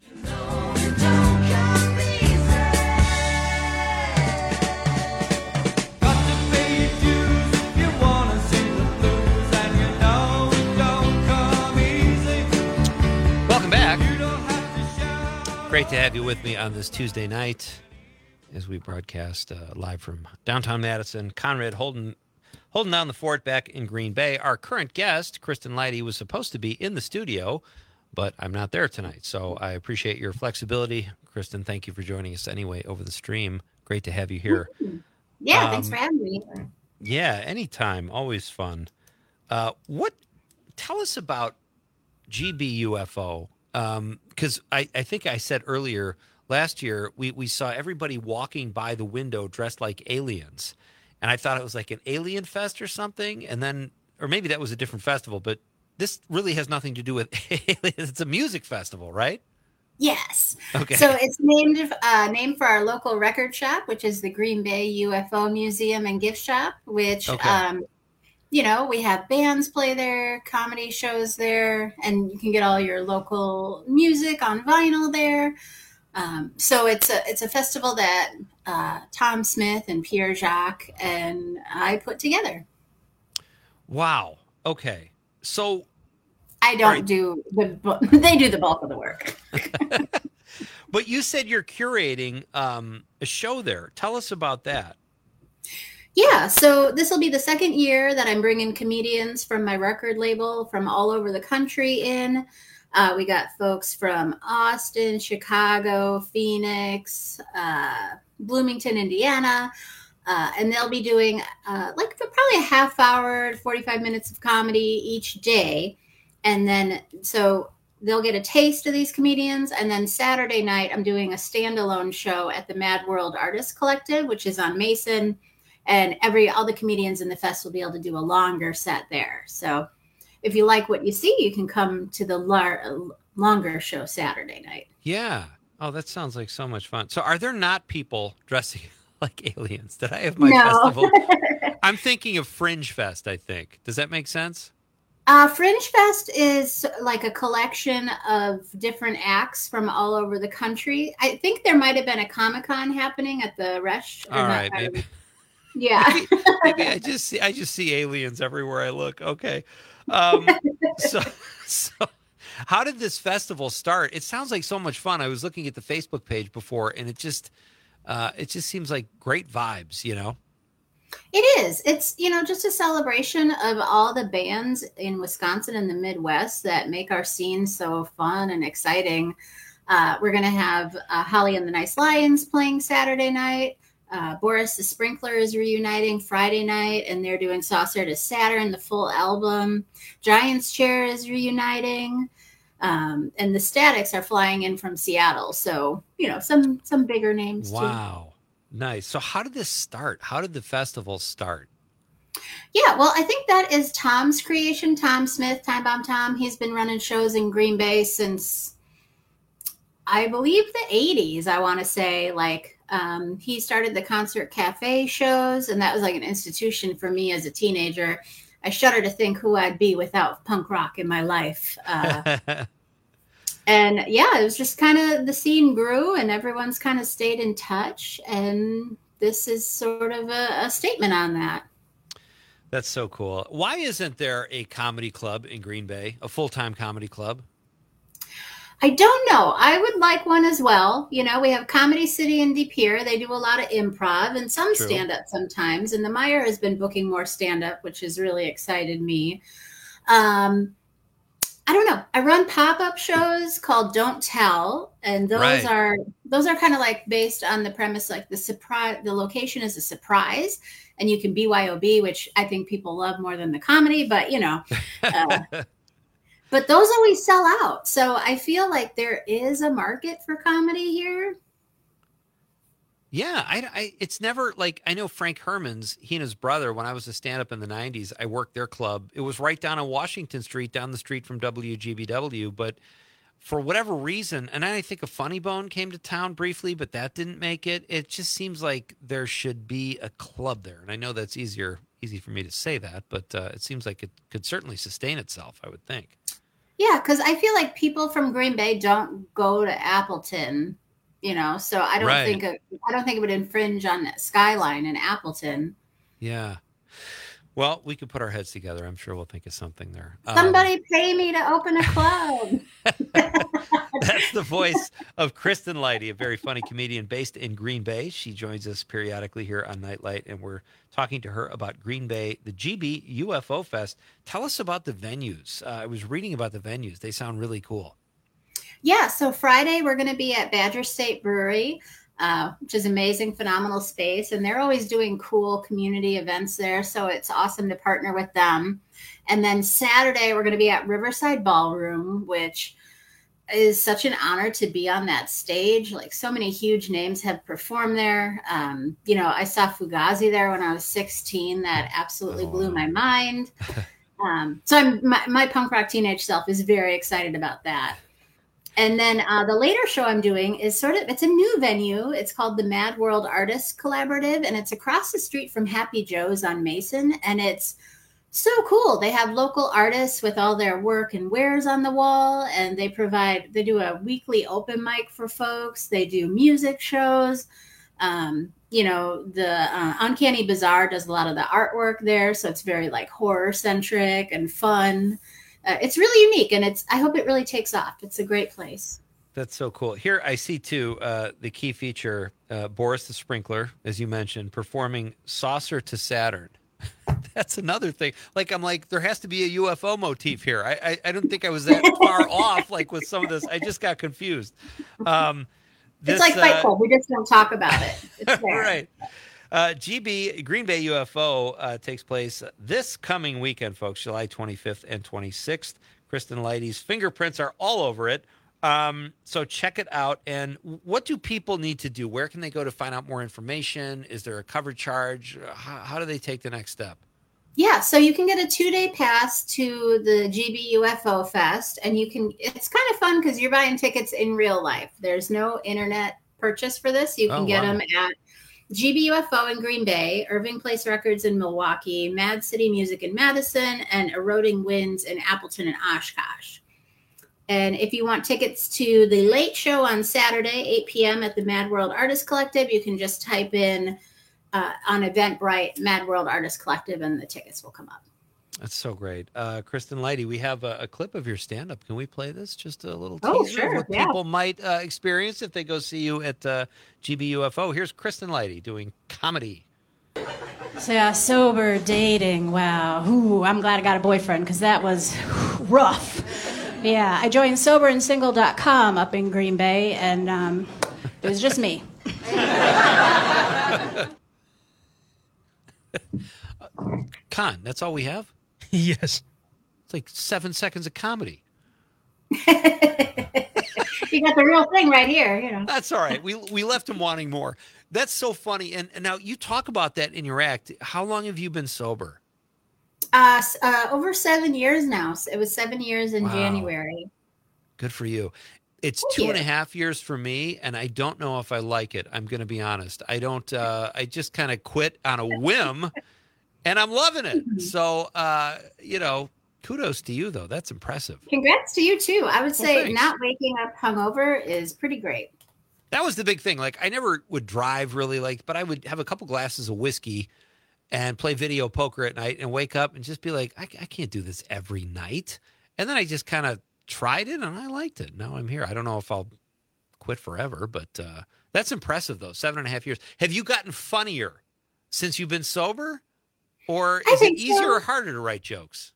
Great to have you with me on this Tuesday night as we broadcast uh, live from downtown Madison. Conrad holding holding down the fort back in Green Bay. Our current guest, Kristen Leidy, was supposed to be in the studio, but I'm not there tonight. So I appreciate your flexibility. Kristen, thank you for joining us anyway over the stream. Great to have you here. Yeah, um, thanks for having me. Yeah, anytime. Always fun. Uh, what? Tell us about G B U F O. Because um, I, I think I said earlier, last year, we, we saw everybody walking by the window dressed like aliens. And I thought it was like an alien fest or something. And then, or maybe that was a different festival, but this really has nothing to do with aliens. It's a music festival, right? Yes. Okay. So it's named uh, named for our local record shop, which is the Green Bay U F O Museum and Gift Shop, which, Okay. um, you know, we have bands play there, comedy shows there, and you can get all your local music on vinyl there. Um, so it's a it's a festival that uh, Tom Smith and Pierre Jacques and I put together. Wow. Okay. So I don't right. do the bu- they do the bulk of the work. But you said you're curating um, a show there. Tell us about that. Yeah, so this will be the second year that I'm bringing comedians from my record label from all over the country in. Uh, we got folks from Austin, Chicago, Phoenix, uh, Bloomington, Indiana, uh, and they'll be doing uh, like probably a half hour, forty-five minutes of comedy each day. And then so they'll get a taste of these comedians. And then Saturday night, I'm doing a standalone show at the Mad World Artists Collective, which is on Mason. And every all the comedians in the fest will be able to do a longer set there. So if you like what you see, you can come to the lar- longer show Saturday night. Yeah. Oh, that sounds like so much fun. So are there not people dressing like aliens? Did I have my No. festival? I'm thinking of Fringe Fest, I think. Does that make sense? Uh, Fringe Fest is like a collection of different acts from all over the country. I think there might have been a Comic-Con happening at the Resch. or All not- right, maybe. Yeah. Maybe I just see I just see aliens everywhere I look. Okay. Um, so so how did this festival start? It sounds like so much fun. I was looking at the Facebook page before, and it just uh, it just seems like great vibes, you know? It is. It's, you know, just a celebration of all the bands in Wisconsin and the Midwest that make our scene so fun and exciting. Uh, we're going to have uh, Holly and the Nice Lions playing Saturday night. Uh, Boris the Sprinkler is reuniting Friday night, and they're doing Saucer to Saturn, the full album. Giant's Chair is reuniting. Um, and the Statics are flying in from Seattle. So, you know, some some bigger names too. Wow. Nice. So how did this start? How did the festival start? Yeah, well, I think that is Tom's creation. Tom Smith, Time Bomb Tom. He's been running shows in Green Bay since, I believe, the eighties, I want to say. Like, um, he started the Concert Cafe shows, and that was like an institution for me as a teenager. I shudder to think who I'd be without punk rock in my life. Uh, and yeah, it was just kind of the scene grew and everyone's kind of stayed in touch. And this is sort of a, a statement on that. That's so cool. Why isn't there a comedy club in Green Bay, a full-time comedy club? I don't know. I would like one as well. You know, we have Comedy City in De Pere. They do a lot of improv and some True. stand-up sometimes. And the Meyer has been booking more stand-up, which has really excited me. Um, I don't know. I run pop-up shows called Don't Tell. And those Right. are those are kind of like based on the premise, like the surprise, the location is a surprise. And you can B Y O B, which I think people love more than the comedy. But, you know, uh, but those always sell out. So I feel like there is a market for comedy here. Yeah, I, I, it's never like, I know Frank Herman's, he and his brother, when I was a stand-up in the nineties, I worked their club. It was right down on Washington Street, down the street from W G B W. But for whatever reason, and I think a Funny Bone came to town briefly, but that didn't make it. It just seems like there should be a club there. And I know that's easier, easy for me to say that, but uh, it seems like it could certainly sustain itself, I would think. Yeah, because I feel like people from Green Bay don't go to Appleton, you know, so I don't Right. think it, I don't think it would infringe on that Skyline in Appleton. Yeah. Well, we could put our heads together. I'm sure we'll think of something there. Um, Somebody pay me to open a club. That's the voice of Kristen Leidy, a very funny comedian based in Green Bay. She joins us periodically here on Nightlight, and we're talking to her about Green Bay, the G B U F O Fest. Tell us about the venues. Uh, I was reading about the venues. They sound really cool. Yeah, so Friday we're going to be at Badger State Brewery, uh, which is amazing, phenomenal space. And they're always doing cool community events there. So it's awesome to partner with them. And then Saturday we're going to be at Riverside Ballroom, which is such an honor to be on that stage. Like so many huge names have performed there. Um, you know, I saw Fugazi there when I was sixteen. That absolutely blew my mind. Um, so I'm, my, my punk rock teenage self is very excited about that. And then uh, the later show I'm doing is sort of, it's a new venue. It's called the Mad World Artists Collaborative, and it's across the street from Happy Joe's on Mason. And it's so cool. They have local artists with all their work and wares on the wall, and they provide, they do a weekly open mic for folks. They do music shows. Um, you know, the uh, Uncanny Bazaar does a lot of the artwork there. So it's very like horror centric and fun. Uh, it's really unique, and it's, I hope it really takes off. It's a great place. That's so cool. Here I see, too, uh, the key feature, uh, Boris the Sprinkler, as you mentioned, performing Saucer to Saturn. That's another thing. Like, I'm like, there has to be a U F O motif here. I I, I don't think I was that far off, like, with some of this. I just got confused. Um, this, it's like Fight uh, Club. We just don't talk about it. It's there. right. Uh, G B Green Bay U F O uh, takes place this coming weekend, folks, July twenty-fifth and twenty-sixth. Kristen Leidy's fingerprints are all over it. Um, so check it out. And what do people need to do? Where can they go to find out more information? Is there a cover charge? How, how do they take the next step? Yeah, so you can get a two-day pass to the G B U F O Fest, and you can, it's kind of fun because you're buying tickets in real life. There's no internet purchase for this. You can Oh, get wow. them at G B U F O in Green Bay, Irving Place Records in Milwaukee, Mad City Music in Madison, and Eroding Winds in Appleton and Oshkosh. And if you want tickets to the late show on Saturday, eight p.m. at the Mad World Artists Collective, you can just type in uh, on Eventbrite Mad World Artists Collective, and the tickets will come up. That's so great. Uh, Kristen Leidy, we have a, a clip of your stand-up. Can we play this? Just a little teaser Oh, of sure, what yeah. people might uh, experience if they go see you at uh, G B U F O. Here's Kristen Leidy doing comedy. So yeah, sober dating. Wow. Ooh, I'm glad I got a boyfriend because that was rough. Yeah, I joined sober and single dot com up in Green Bay, and um, it was just me. Con, that's all we have? Yes. It's like seven seconds of comedy. You got the real thing right here, you know. That's all right. We we left him wanting more. That's so funny. And, and now you talk about that in your act. How long have you been sober? Uh, s- uh, over seven years now. It was seven years in Wow. January. Good for you. It's Thank two and a you. half years for me, and I don't know if I like it. I'm going to be honest. I don't. Uh, I just kind of quit on a whim, and I'm loving it. So, uh, you know, kudos to you, though. That's impressive. Congrats to you, too. I would Well, say thanks. not waking up hungover is pretty great. That was the big thing. Like, I never would drive really, like, but I would have a couple glasses of whiskey and play video poker at night and wake up and just be like, I, I can't do this every night. And then I just kind of tried it and I liked it. Now I'm here. I don't know if I'll quit forever, but uh, that's impressive, though. Seven and a half years. Have you gotten funnier since you've been sober? Or I is it think easier so. or harder to write jokes?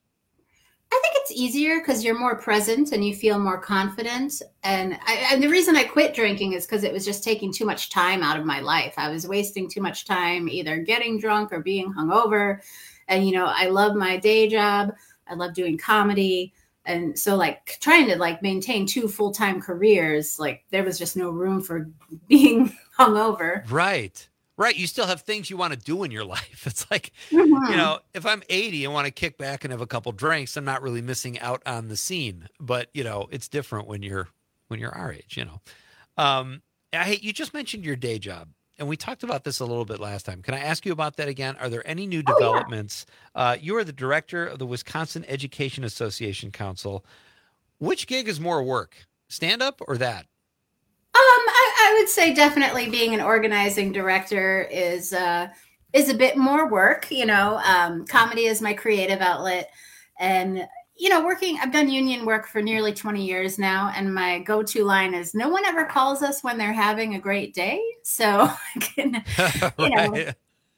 I think it's easier because you're more present and you feel more confident. And, I, and the reason I quit drinking is because it was just taking too much time out of my life. I was wasting too much time either getting drunk or being hungover. And, you know, I love my day job. I love doing comedy. And so like trying to like maintain two full-time careers, like there was just no room for being hungover. Right. Right. You still have things you want to do in your life. It's like, Mhm. you know, if I'm eighty and want to kick back and have a couple drinks, I'm not really missing out on the scene. But, you know, it's different when you're when you're our age, you know. Um, I, you just mentioned your day job, and we talked about this a little bit last time. Can I ask you about that again? Are there any new developments? Uh, you are the director of the Wisconsin Education Association Council. Which gig is more work, stand-up or that? Um, I, I would say definitely being an organizing director is uh, is a bit more work. You know, um, comedy is my creative outlet, and you know, working. I've done union work for nearly twenty years now, and my go-to line is, "No one ever calls us when they're having a great day." So, I can, you know, Right.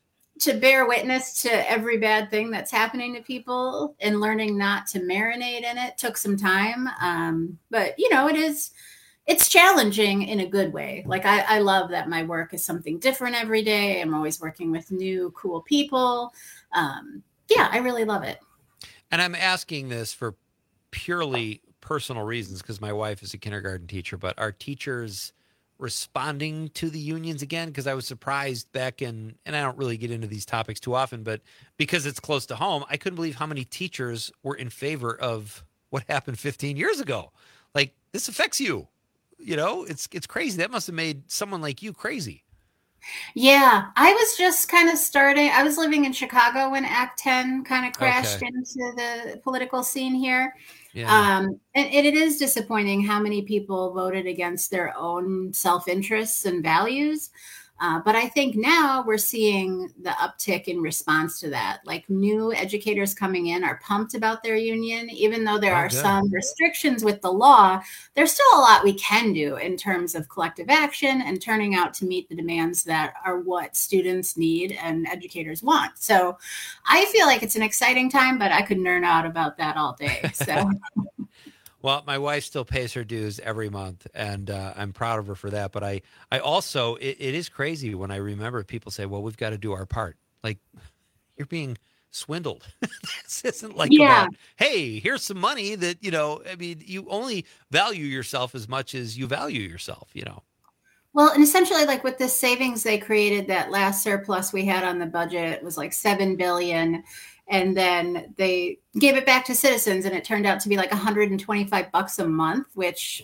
to bear witness to every bad thing that's happening to people and learning not to marinate in it took some time. Um, but you know, it is. It's challenging in a good way. Like I, I love that my work is something different every day. I'm always working with new, cool people. Um, yeah, I really love it. And I'm asking this for purely personal reasons because my wife is a kindergarten teacher, but are teachers responding to the unions again? Because I was surprised back in, and I don't really get into these topics too often, but because it's close to home, I couldn't believe how many teachers were in favor of what happened fifteen years ago. Like, this affects you. You know, it's it's crazy. That must have made someone like you crazy. Yeah, I was just kind of starting. I was living in Chicago when Act ten kind of crashed Okay. into the political scene here. Yeah. Um, and, and it is disappointing how many people voted against their own self-interests and values. Uh, but I think now we're seeing the uptick in response to that. Like new educators coming in are pumped about their union, even though there Oh, are good. some restrictions with the law. There's still a lot we can do in terms of collective action and turning out to meet the demands that are what students need and educators want. So I feel like it's an exciting time, but I could nerd out about that all day. So Well, my wife still pays her dues every month, and uh, I'm proud of her for that. But I, I also, it, it is crazy when I remember people say, well, we've got to do our part. Like, you're being swindled. This isn't like Yeah. about, hey, here's some money that, you know, I mean, you only value yourself as much as you value yourself, you know. Well, and essentially, like with this savings they created, that last surplus we had on the budget was like seven billion dollars. And then they gave it back to citizens, and it turned out to be like one hundred twenty-five bucks a month, which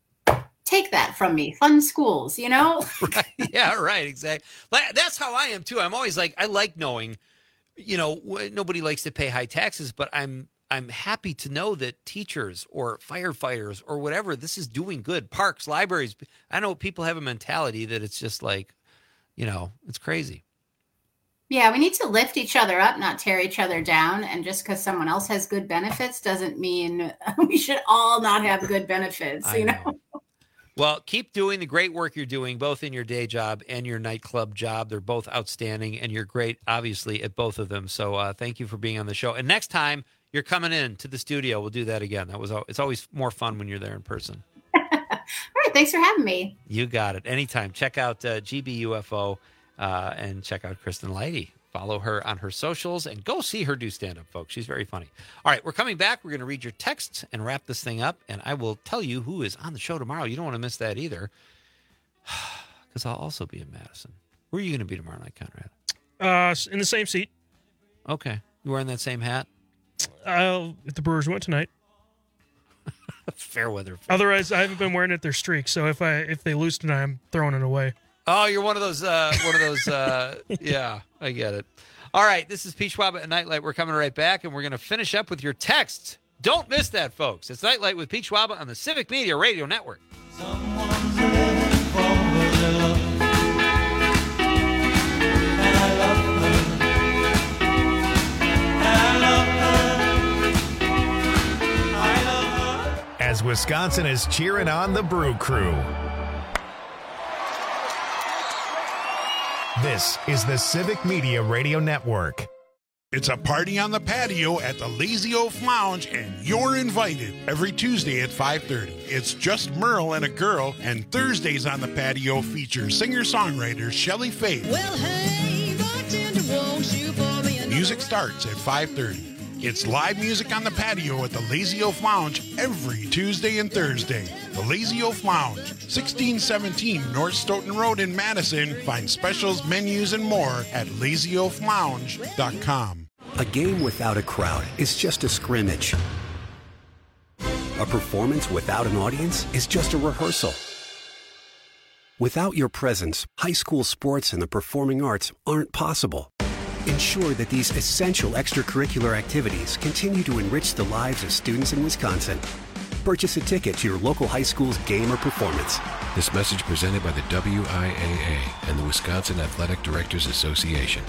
take that from me. Fund schools, you know? Right. Yeah, right. Exactly. Like, that's how I am too. I'm always like, I like knowing, you know, w- nobody likes to pay high taxes, but I'm, I'm happy to know that teachers or firefighters or whatever, this is doing good. Parks, libraries. I know people have a mentality that it's just like, you know, it's crazy. Yeah, we need to lift each other up, not tear each other down. And just because someone else has good benefits doesn't mean we should all not have good benefits, I you know? know. Well, keep doing the great work you're doing, both in your day job and your nightclub job. They're both outstanding, and you're great, obviously, at both of them. So uh, thank you for being on the show. And next time you're coming in to the studio, we'll do that again. That was al- it's always more fun when you're there in person. All right, thanks for having me. You got it. Anytime. Check out uh, G B U F O uh, and check out Kristen Leidy. Follow her on her socials and go see her do stand-up, folks. She's very funny. All right, we're coming back. We're going to read your texts and wrap this thing up, and I will tell you who is on the show tomorrow. You don't want to miss that either, because I'll also be in Madison. Where are you going to be tomorrow night, Conrad? Uh, in the same seat. Okay. You wearing that same hat? Uh, if the Brewers win tonight. Fair weather. Otherwise, I haven't been wearing it their streak. So if I if they lose tonight, I'm throwing it away. Oh, you're one of those, uh, one of those, uh, yeah, I get it. All right, this is Pete Schwab at Nightlight. We're coming right back, and we're going to finish up with your texts. Don't miss that, folks. It's Nightlight with Pete Schwab on the Civic Media Radio Network. As Wisconsin is cheering on the Brew Crew. This is the Civic Media Radio Network. It's a party on the patio at the Lazy Oaf Lounge, and you're invited every Tuesday at five thirty. It's just Merle and a girl, and Thursdays on the patio feature singer-songwriter Shelley Faith. Well, hey, bartender, won't you pour me another? Music starts at five thirty. It's live music on the patio at the Lazy Oaf Lounge every Tuesday and Thursday. The Lazy Oaf Lounge, sixteen seventeen North Stoughton Road in Madison. Find specials, menus, and more at lazy oaf lounge dot com. A game without a crowd is just a scrimmage. A performance without an audience is just a rehearsal. Without your presence, high school sports and the performing arts aren't possible. Ensure that these essential extracurricular activities continue to enrich the lives of students in Wisconsin. Purchase a ticket to your local high school's game or performance. This message presented by the W I A A and the Wisconsin Athletic Directors Association.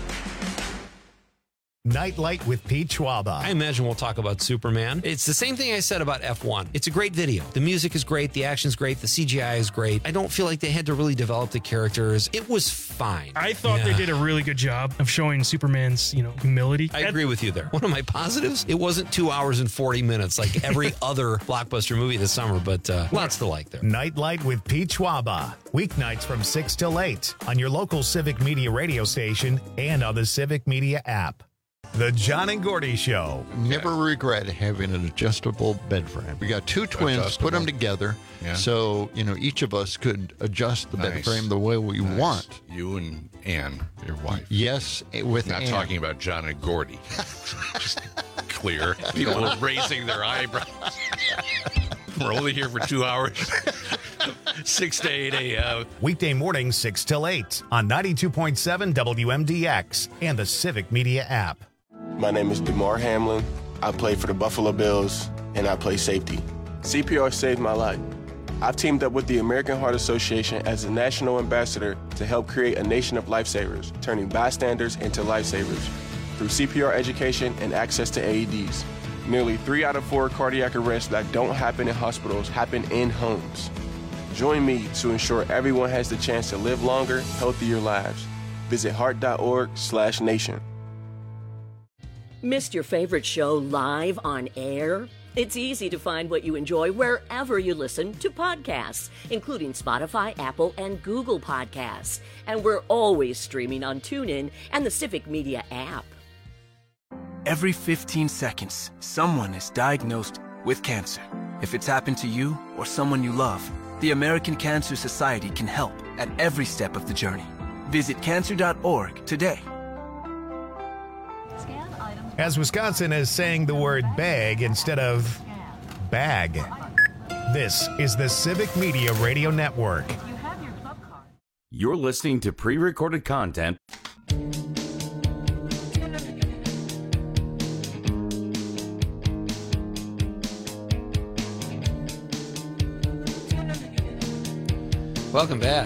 Nightlight with Pete Schwaba. I imagine we'll talk about Superman. It's the same thing I said about F one. It's a great video. The music is great. The action's great. The C G I is great. I don't feel like they had to really develop the characters. It was fine. I thought Yeah. they did a really good job of showing Superman's, you know, humility. I agree with you there. One of my positives, it wasn't two hours and forty minutes like every other blockbuster movie this summer, but uh, lots to like there. Nightlight with Pete Schwaba. Weeknights from six till eight on your local Civic Media radio station and on the Civic Media app. The John and Gordy Show. Never regret having an adjustable bed frame. We got two twins, Adjustable. put them together, Yeah. so you know each of us could adjust the bed Nice. frame the way we Nice. want. You and Ann, your wife. Yes, with Not Ann. talking about John and Gordy. Just clear. People are raising their eyebrows. We're only here for two hours. six to eight a.m. Weekday mornings six till eight on ninety-two point seven W M D X and the Civic Media app. My name is DeMar Hamlin. I play for the Buffalo Bills, and I play safety. C P R saved my life. I've teamed up with the American Heart Association as a national ambassador to help create a nation of lifesavers, turning bystanders into lifesavers through C P R education and access to A E Ds. Nearly three out of four cardiac arrests that don't happen in hospitals happen in homes. Join me to ensure everyone has the chance to live longer, healthier lives. Visit heart.org slash nation. Missed your favorite show live on air? It's easy to find what you enjoy wherever you listen to podcasts, including Spotify, Apple, and Google Podcasts. And we're always streaming on TuneIn and the Civic Media app. Every fifteen seconds, someone is diagnosed with cancer. If it's happened to you or someone you love, the American Cancer Society can help at every step of the journey. Visit cancer dot org today. As Wisconsin is saying the word bag instead of bag. This is the Civic Media Radio Network. You're listening to pre-recorded content. Welcome back.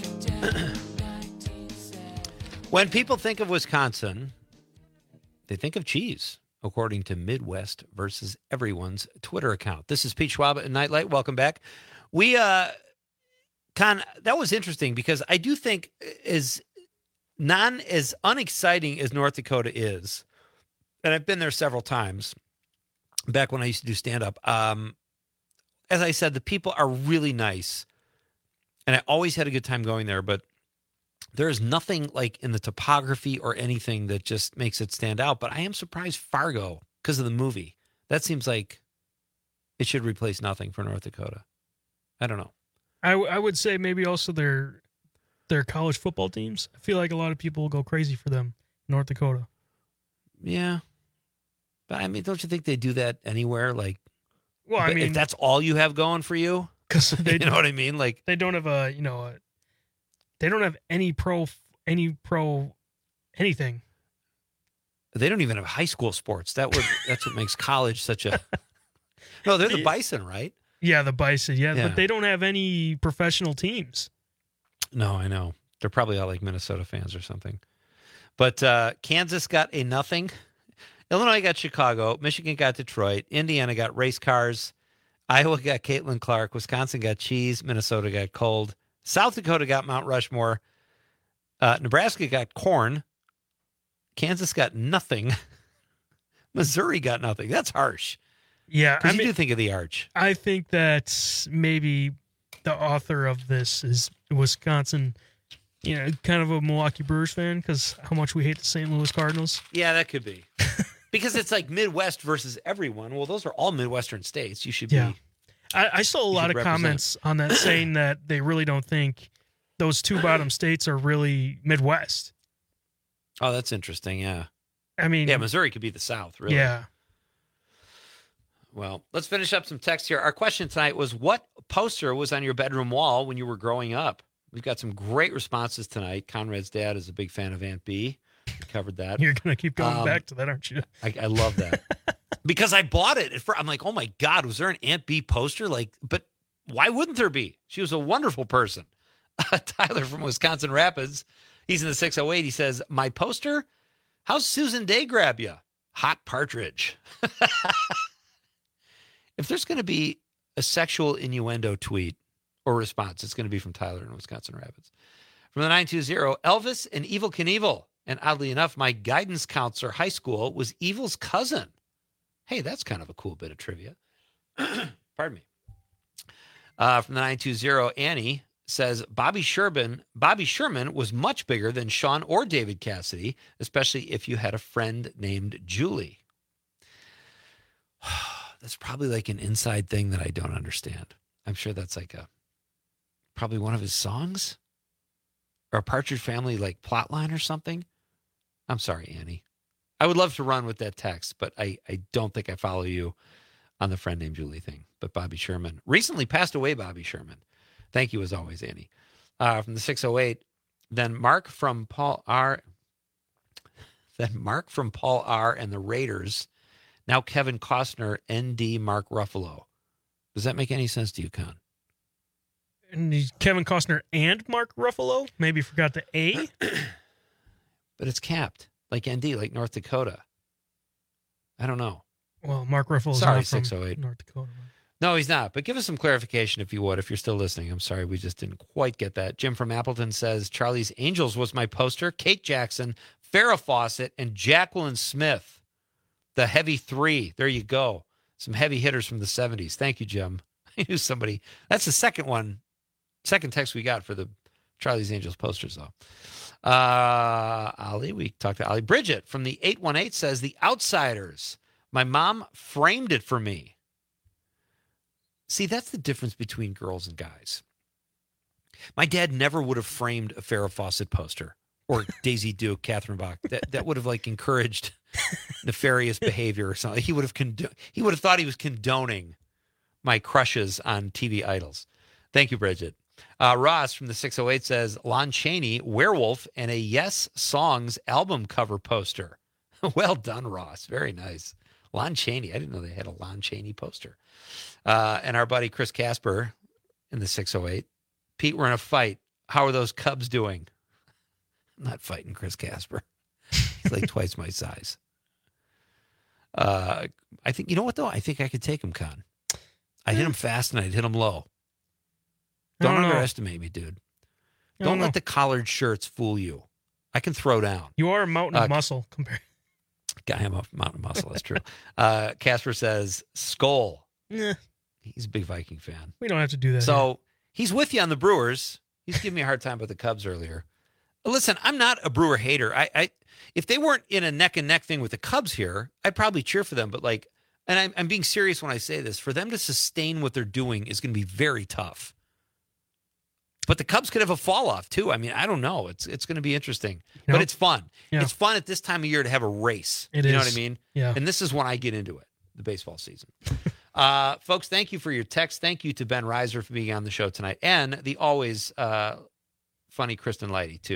When people think of Wisconsin, they think of cheese, according to Midwest versus Everyone's Twitter account. This is Pete Schwab at Nightlight. Welcome back. We, uh, Con, that was interesting because I do think as non as unexciting as North Dakota is, and I've been there several times back when I used to do stand-up. Um, as I said, the people are really nice, and I always had a good time going there, but there is nothing like in the topography or anything that just makes it stand out. But I am surprised Fargo, because of the movie, that seems like it should replace nothing for North Dakota. I don't know. I, w- I would say maybe also their their college football teams. I feel like a lot of people will go crazy for them in North Dakota. Yeah. But I mean, don't you think they do that anywhere? Like, Well, I if mean, that's all you have going for you, because they you know what I mean? Like, they don't have a you know a, they don't have any pro any pro anything. They don't even have high school sports. That would that's what makes college such a. No, they're the Bison, right? Yeah, the Bison. Yeah, Yeah. but they don't have any professional teams. No, I know. They're probably all like Minnesota fans or something. But uh, Kansas got a nothing. Illinois got Chicago. Michigan got Detroit. Indiana got race cars. Iowa got Caitlin Clark. Wisconsin got cheese. Minnesota got cold. South Dakota got Mount Rushmore. Uh, Nebraska got corn. Kansas got nothing. Missouri got nothing. That's harsh. Yeah, Because I you mean, do think of the arch. I think that maybe the author of this is Wisconsin, you know, kind of a Milwaukee Brewers fan because how much we hate the Saint Louis Cardinals. Yeah, that could be. Because it's like Midwest versus everyone. Well, those are all Midwestern states. You should be. Yeah. I, I saw a You lot should of represent. comments on that saying that they really don't think those two bottom states are really Midwest. Oh, that's interesting. Yeah. I mean, Yeah, Missouri could be the South, really. yeah. Well, let's finish up some text here. Our question tonight was, what poster was on your bedroom wall when you were growing up? We've got some great responses tonight. Conrad's dad is a big fan of Aunt B. We covered that. You're going to keep going Um, back to that, aren't you? I, I love that. Because I bought it. At first. I'm like, oh, my God, was there an Aunt B poster? Like, but why wouldn't there be? She was a wonderful person. Tyler from Wisconsin Rapids, he's in the six oh eight. He says, my poster? How's Susan Day grab you? Hot partridge. If there's going to be a sexual innuendo tweet or response, it's going to be from Tyler in Wisconsin Rapids. From the nine two zero, Elvis and Evil Knievel. And oddly enough, my guidance counselor high school was Evil's cousin. Hey, that's kind of a cool bit of trivia. Pardon me. Uh, from the nine two zero, Annie says Bobby Sherman, Bobby Sherman was much bigger than Sean or David Cassidy, especially if you had a friend named Julie. That's probably like an inside thing that I don't understand. I'm sure that's like a probably one of his songs or a Partridge Family like plot line or something. I'm sorry, Annie. I would love to run with that text, but I, I don't think I follow you on the friend named Julie thing. But Bobby Sherman recently passed away. Bobby Sherman. Thank you as always, Annie. Uh, from the six oh eight, then Mark from Paul R. Then Mark from Paul R. and the Raiders. Now Kevin Costner, N D Mark Ruffalo. Does that make any sense to you, Con? And he's Kevin Costner and Mark Ruffalo. Maybe forgot the A. But it's capped like N D, like North Dakota. I don't know. Well, Mark Ruffalo. Sorry, not from six oh eight. North Dakota. No, he's not. But give us some clarification if you would, if you're still listening. I'm sorry, we just didn't quite get that. Jim from Appleton says Charlie's Angels was my poster. Kate Jackson, Farrah Fawcett, and Jacqueline Smith. The heavy three. There you go. Some heavy hitters from the seventies. Thank you, Jim. I knew somebody. That's the second one, second text we got for the Charlie's Angels posters, though. Uh, Ali, we talked to Ali. Bridget from the eight one eight says, The Outsiders. My mom framed it for me. See, that's the difference between girls and guys. My dad never would have framed a Farrah Fawcett poster or Daisy Duke, Catherine Bach. That that would have like encouraged nefarious behavior or something. He would have condo- he would have thought he was condoning my crushes on T V idols. Thank you, Bridget. Uh, Ross from the six oh eight says Lon Chaney, Werewolf, and a Yes Songs album cover poster. Well done, Ross. Very nice. Lon Chaney. I didn't know they had a Lon Chaney poster. Uh, and our buddy Chris Casper in the six oh eight. Pete, we're in a fight. How are those Cubs doing? I'm not fighting Chris Casper. He's like twice my size. Uh, I think, you know what, though? I think I could take him, Con. I'd hit him fast and I'd hit him low. I Don't don't know. underestimate me, dude. I don't Don't let know. the collared shirts fool you. I can throw down. You are a mountain Uh, of muscle compared. Guy, I'm a mountain muscle. That's true. Uh, Casper says, Skull. Nah, He's a big Viking fan. we don't have to do that. So he's with you on the Brewers. He's giving me a hard time about the Cubs earlier. Listen, I'm not a Brewer hater. I, I if they weren't in a neck and neck thing with the Cubs here, I'd probably cheer for them. But like, and I'm, I'm being serious when I say this, for them to sustain what they're doing is going to be very tough. But the Cubs could have a fall off too. I mean, I don't know. It's it's going to be interesting, but Yep. it's fun. Yeah. It's fun at this time of year to have a race. It you know is. what I mean? Yeah. And this is when I get into it, the baseball season. uh, folks, thank you for your text. Thank you to Ben Reiser for being on the show tonight, and the always uh, funny Kristen Leidy too.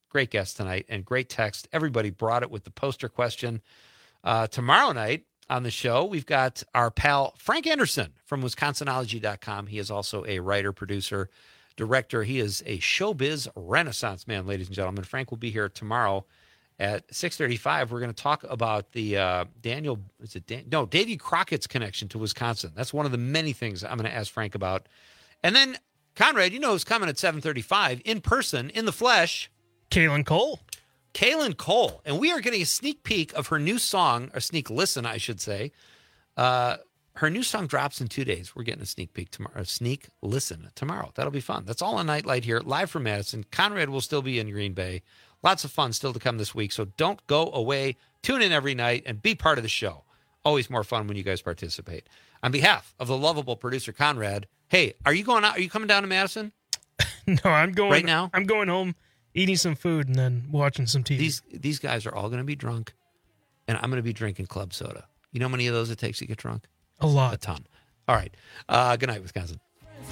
Great guest tonight and great text. Everybody brought it with the poster question. Uh, tomorrow night on the show, we've got our pal Frank Anderson from Wisconsinology dot com. He is also a writer, producer, director. He is a showbiz renaissance man, ladies and gentlemen. Frank will be here tomorrow at six thirty-five. We're going to talk about the uh, Daniel, is it Dan, no, Davy Crockett's connection to Wisconsin. That's one of the many things I'm going to ask Frank about. And then, Conrad, you know who's coming at seven thirty-five in person, in the flesh. Kaylin Cole. Kaylin Cole. And we are getting a sneak peek of her new song, or sneak listen, I should say. Uh, her new song drops in two days. We're getting a sneak peek tomorrow, a sneak listen tomorrow. That'll be fun. That's all on Nightlight here, live from Madison. Conrad will still be in Green Bay. Lots of fun still to come this week, so don't go away. Tune in every night and be part of the show. Always more fun when you guys participate. On behalf of the lovable producer, Conrad, hey, are you going out? Are you coming down to Madison? No, I'm going right now. I'm going home, eating some food, and then watching some T V. These these guys are all going to be drunk, and I'm going to be drinking club soda. You know how many of those it takes to get drunk? A lot. A ton. All right. Uh, good night, Wisconsin.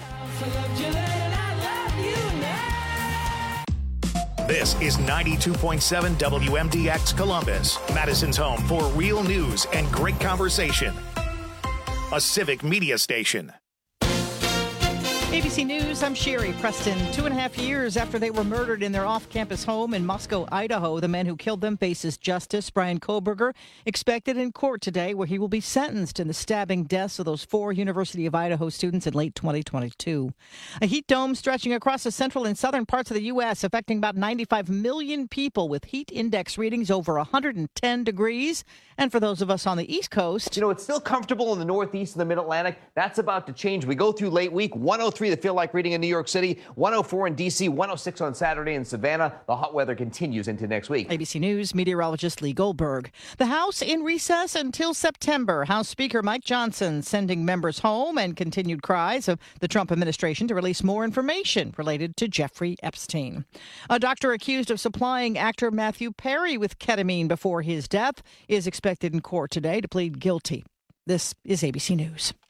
This is ninety-two point seven W M D X Columbus, Madison's home for real news and great conversation. A civic media station. A B C News, I'm Sherry Preston. Two and a half years after they were murdered in their off-campus home in Moscow, Idaho, the man who killed them faces justice. Brian Koberger expected in court today, where he will be sentenced in the stabbing deaths of those four University of Idaho students in late twenty twenty-two. A heat dome stretching across the central and southern parts of the U S, affecting about ninety-five million people with heat index readings over one hundred ten degrees. And for those of us on the East Coast, you know, it's still comfortable in the Northeast and the Mid-Atlantic. That's about to change. We go through late week. one oh three the feel-like reading in New York City, one oh four in D C, one oh six on Saturday in Savannah. The hot weather continues into next week. A B C News meteorologist Lee Goldberg. The House in recess until September. House Speaker Mike Johnson sending members home, and continued cries of the Trump administration to release more information related to Jeffrey Epstein. A doctor accused of supplying actor Matthew Perry with ketamine before his death is expected in court today to plead guilty. This is A B C News.